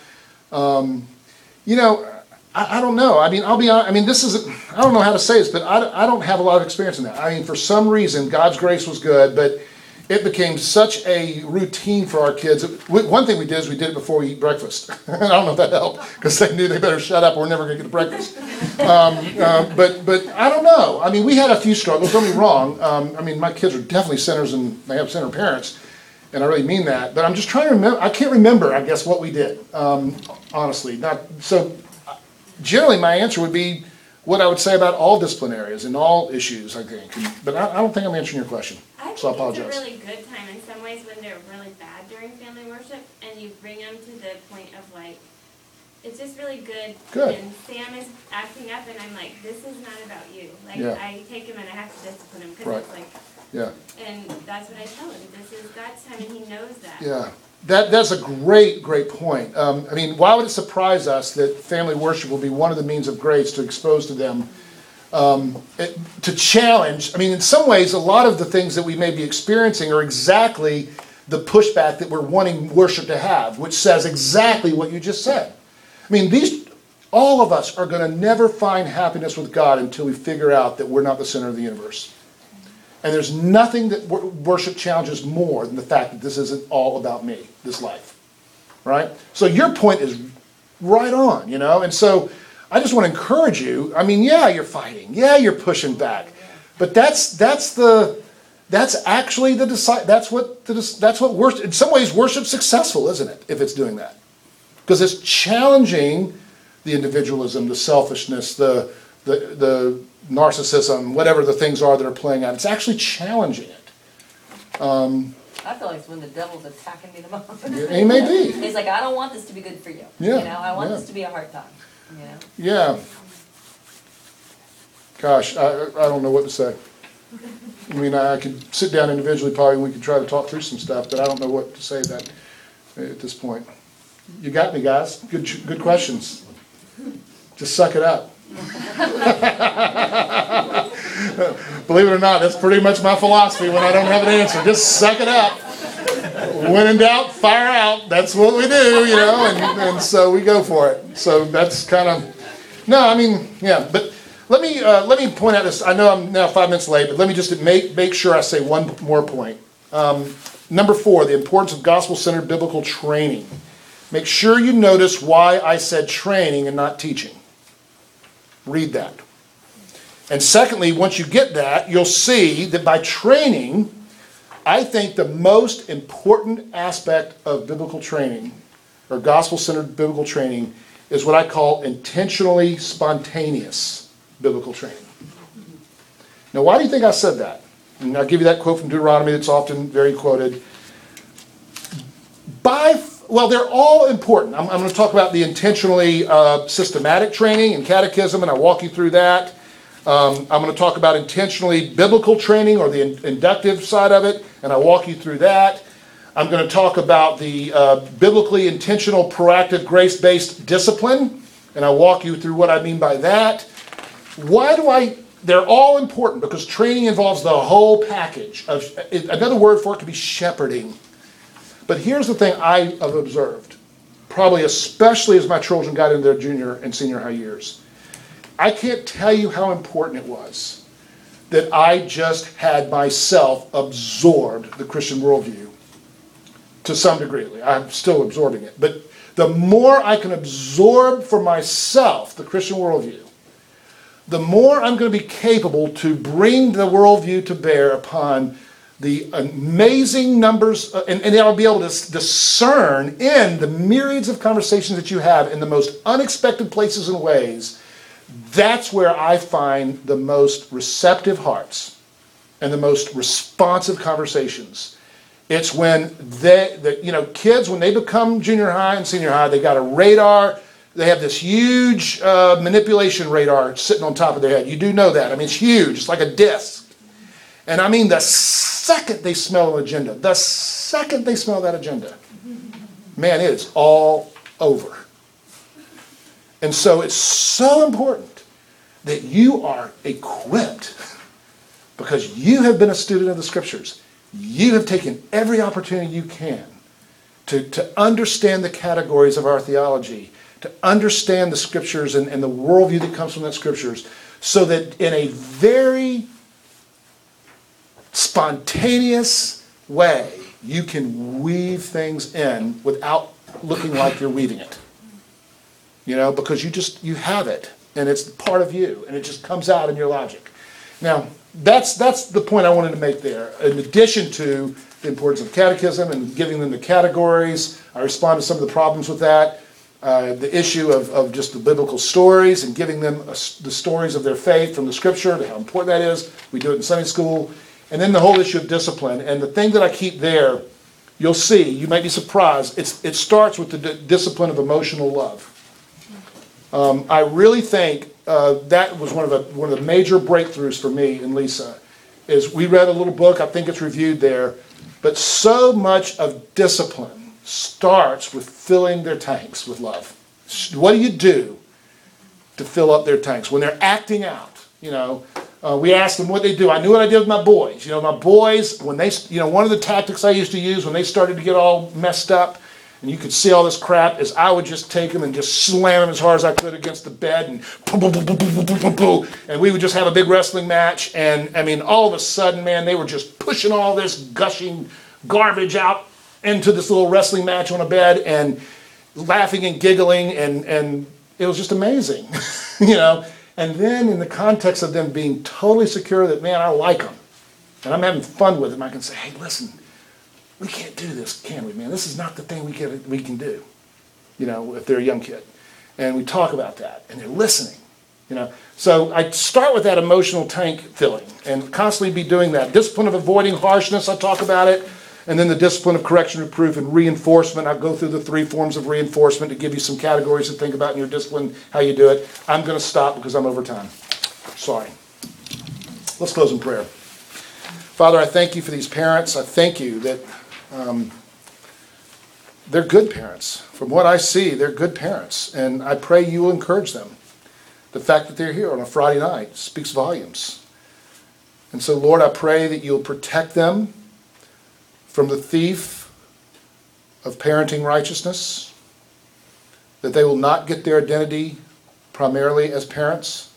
Um, you know, I, I don't know. I mean, I'll be honest. I mean, this is, I don't know how to say this, but I, I don't have a lot of experience in that. I mean, for some reason, God's grace was good, but it became such a routine for our kids. One thing we did is we did it before we eat breakfast. I don't know if that helped, because they knew they better shut up or we're never going to get to breakfast. Um, uh, but but I don't know. I mean, we had a few struggles, don't get me wrong. Um, I mean, my kids are definitely sinners and they have sinner parents, and I really mean that. But I'm just trying to remember. I can't remember, I guess, what we did, um, honestly. Not so. Generally, my answer would be what I would say about all discipline areas and all issues, I think. But I, I don't think I'm answering your question. I So I think apologize. it's a really good time in some ways when they're really bad during family worship and you bring them to the point of like, it's just really good. Good. And Sam is acting up and I'm like, this is not about you. Like Yeah. I take him and I have to discipline him because Right. it's like, Yeah. and that's what I tell him. This is God's time and he knows that. Yeah, that, that's a great, great point. Um, I mean, why would it surprise us that family worship will be one of the means of grace to expose to them, um, it, to challenge? I mean, in some ways, a lot of the things that we may be experiencing are exactly the pushback that we're wanting worship to have, which says exactly what you just said. I mean, these, all of us are going to never find happiness with God until we figure out that we're not the center of the universe. And there's nothing that wor- worship challenges more than the fact that this isn't all about me, this life, right? So your point is right on, you know? And so I just want to encourage you. I mean, yeah, you're fighting. Yeah, you're pushing back. But that's that's the that's actually the deci- that's what the that's what worship, in some ways worship's successful, isn't it? If it's doing that. Because it's challenging the individualism, the selfishness, the the the narcissism, whatever the things are that are playing out. It's actually challenging it. Um, I feel like it's when the devil's attacking me the most. He may be. He's like, I don't want this to be good for you. Yeah, You know, I want yeah. this to be a hard time. You know? yeah. Gosh, I, I don't know what to say. I mean, I could sit down individually probably and we could try to talk through some stuff, but I don't know what to say that at this point. You got me, guys. Good, good questions. Just suck it up. Believe it or not, that's pretty much my philosophy when I don't have an answer. Just suck it up. When in doubt, fire out. That's what we do, you know, and, and so we go for it. So that's kind of, no, I mean, yeah, but let me uh, let me point out this. I know I'm now five minutes late, but let me just make make sure I say one more point. Um, Number four, the importance of gospel-centered biblical training. Make sure you notice why I said training and not teaching. Read that. And secondly, once you get that, you'll see that by training, I think the most important aspect of biblical training, or gospel-centered biblical training, is what I call intentionally spontaneous biblical training. Now, why do you think I said that? And I'll give you that quote from Deuteronomy that's often very quoted. By, well, they're all important. I'm, I'm going to talk about the intentionally uh, systematic training and catechism, and I'll walk you through that. Um, I'm going to talk about intentionally biblical training, or the in- inductive side of it, and I'll walk you through that. I'm going to talk about the uh, biblically intentional, proactive, grace-based discipline, and I'll walk you through what I mean by that. Why do I... They're all important because training involves the whole package. Of, another word for it could be shepherding. But here's the thing I have observed, probably especially as my children got into their junior and senior high years. I can't tell you how important it was that I just had myself absorbed the Christian worldview to some degree. I'm still absorbing it. But the more I can absorb for myself the Christian worldview, the more I'm going to be capable to bring the worldview to bear upon the amazing numbers, uh, and, and I'll be able to discern in the myriads of conversations that you have in the most unexpected places and ways. That's where I find the most receptive hearts and the most responsive conversations. It's when they, the, you know, kids, when they become junior high and senior high, they got a radar. They have this huge uh, manipulation radar sitting on top of their head. You do know that. I mean, it's huge. It's like a disc. And I mean, the second they smell an agenda, the second they smell that agenda, man, it is all over. And so it's so important that you are equipped because you have been a student of the Scriptures. You have taken every opportunity you can to, to understand the categories of our theology, to understand the Scriptures and, and the worldview that comes from that Scriptures, so that in a very spontaneous way, you can weave things in without looking like you're weaving it. You know, because you just, you have it, and it's part of you, and it just comes out in your logic. Now, that's that's the point I wanted to make there. In addition to the importance of catechism and giving them the categories, I respond to some of the problems with that. Uh, the issue of, of just the biblical stories and giving them a, the stories of their faith from the Scripture, how important that is. We do it in Sunday school. And then the whole issue of discipline. And the thing that I keep there, you'll see, you might be surprised, it's, it starts with the d- discipline of emotional love. Um, I really think uh, that was one of the one of the major breakthroughs for me and Lisa, is we read a little book, I think it's reviewed there, but so much of discipline starts with filling their tanks with love. What do you do to fill up their tanks? When they're acting out, you know, uh, we asked them what they do. I knew what I did with my boys. You know, my boys, when they, you know, one of the tactics I used to use when they started to get all messed up, and you could see all this crap, is I would just take them and just slam them as hard as I could against the bed, and boom, boom, boom, boom, boom, boom, boom, boom, and we would just have a big wrestling match. And I mean, all of a sudden, man, they were just pushing all this gushing garbage out into this little wrestling match on a bed, and laughing and giggling, and and it was just amazing, you know. And then in the context of them being totally secure that, man, I like them, and I'm having fun with them, I can say, hey, listen, we can't do this, can we, man? This is not the thing we can we can do, you know, if they're a young kid. And we talk about that, and they're listening, you know. So I start with that emotional tank filling, and constantly be doing that. Discipline of avoiding harshness, I talk about it. And then the discipline of correction, reproof, and reinforcement. I'll go through the three forms of reinforcement to give you some categories to think about in your discipline, how you do it. I'm going to stop because I'm over time. Sorry. Let's close in prayer. Father, I thank you for these parents. I thank you that um, they're good parents. From what I see, they're good parents. And I pray you will encourage them. The fact that they're here on a Friday night speaks volumes. And so, Lord, I pray that you'll protect them from the thief of parenting righteousness, that they will not get their identity primarily as parents.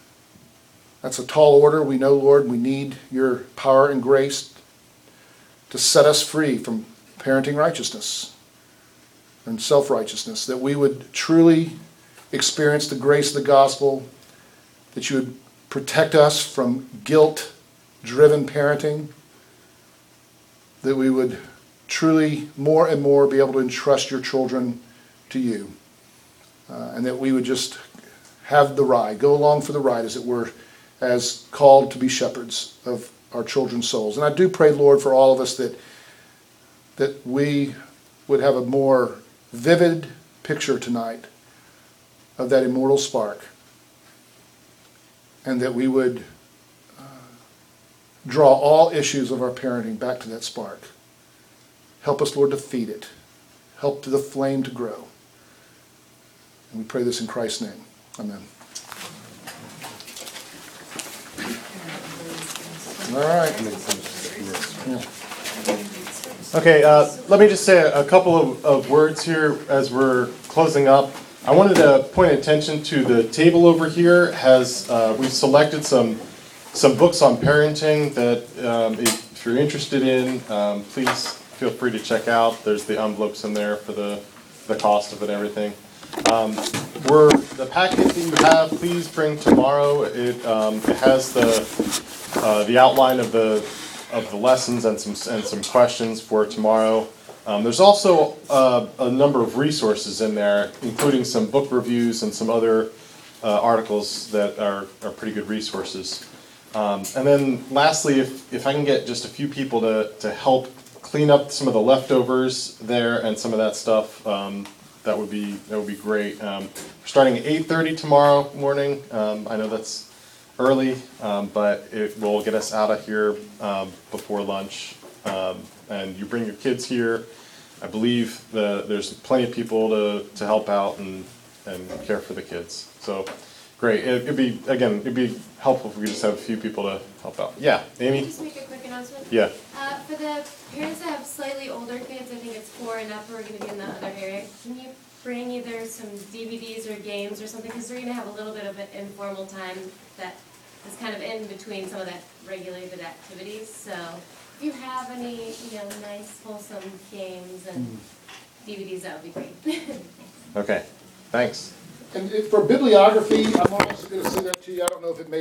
That's a tall order. We know, Lord, we need your power and grace to set us free from parenting righteousness and self-righteousness, that we would truly experience the grace of the gospel, that you would protect us from guilt-driven parenting, that we would truly more and more be able to entrust your children to you, uh, and that we would just have the ride, go along for the ride, as it were, as called to be shepherds of our children's souls. And I do pray, Lord, for all of us that that we would have a more vivid picture tonight of that immortal spark, and that we would uh, draw all issues of our parenting back to that spark. Help us, Lord, to feed it. Help the flame to grow. And we pray this in Christ's name. Amen. All right. Yeah. Okay, uh, let me just say a, a couple of, of words here as we're closing up. I wanted to point attention to the table over here. Has uh, we've selected some some books on parenting that um, if you're interested in, um, please feel free to check out. There's the envelopes in there for the the cost of it and everything. Um, we're the packet that you have, please bring tomorrow. It um, it has the uh, the outline of the of the lessons and some and some questions for tomorrow. Um, there's also uh, a number of resources in there, including some book reviews and some other uh, articles that are, are pretty good resources. Um, and then lastly, if, if I can get just a few people to, to help clean up some of the leftovers there and some of that stuff, um, that would be that would be great. Um, we're starting at eight thirty tomorrow morning. Um, I know that's early, um, but it will get us out of here um, before lunch. Um, and you bring your kids here. I believe the, there's plenty of people to, to help out and, and care for the kids. So great. It, it'd be, again, it'd be helpful if we could just have a few people to help out. Yeah, Amy? Can I just make a quick announcement? Yeah. Uh, for the parents that have slightly older kids, I think it's four and up who are going to be in the other area, can you bring either some D V Ds or games or something? Because we're going to have a little bit of an informal time that is kind of in between some of that regulated activities. So if you have any, you know, nice, wholesome games and D V Ds, that would be great. Okay, thanks. And for bibliography, I'm also going to send that to you. I don't know if it made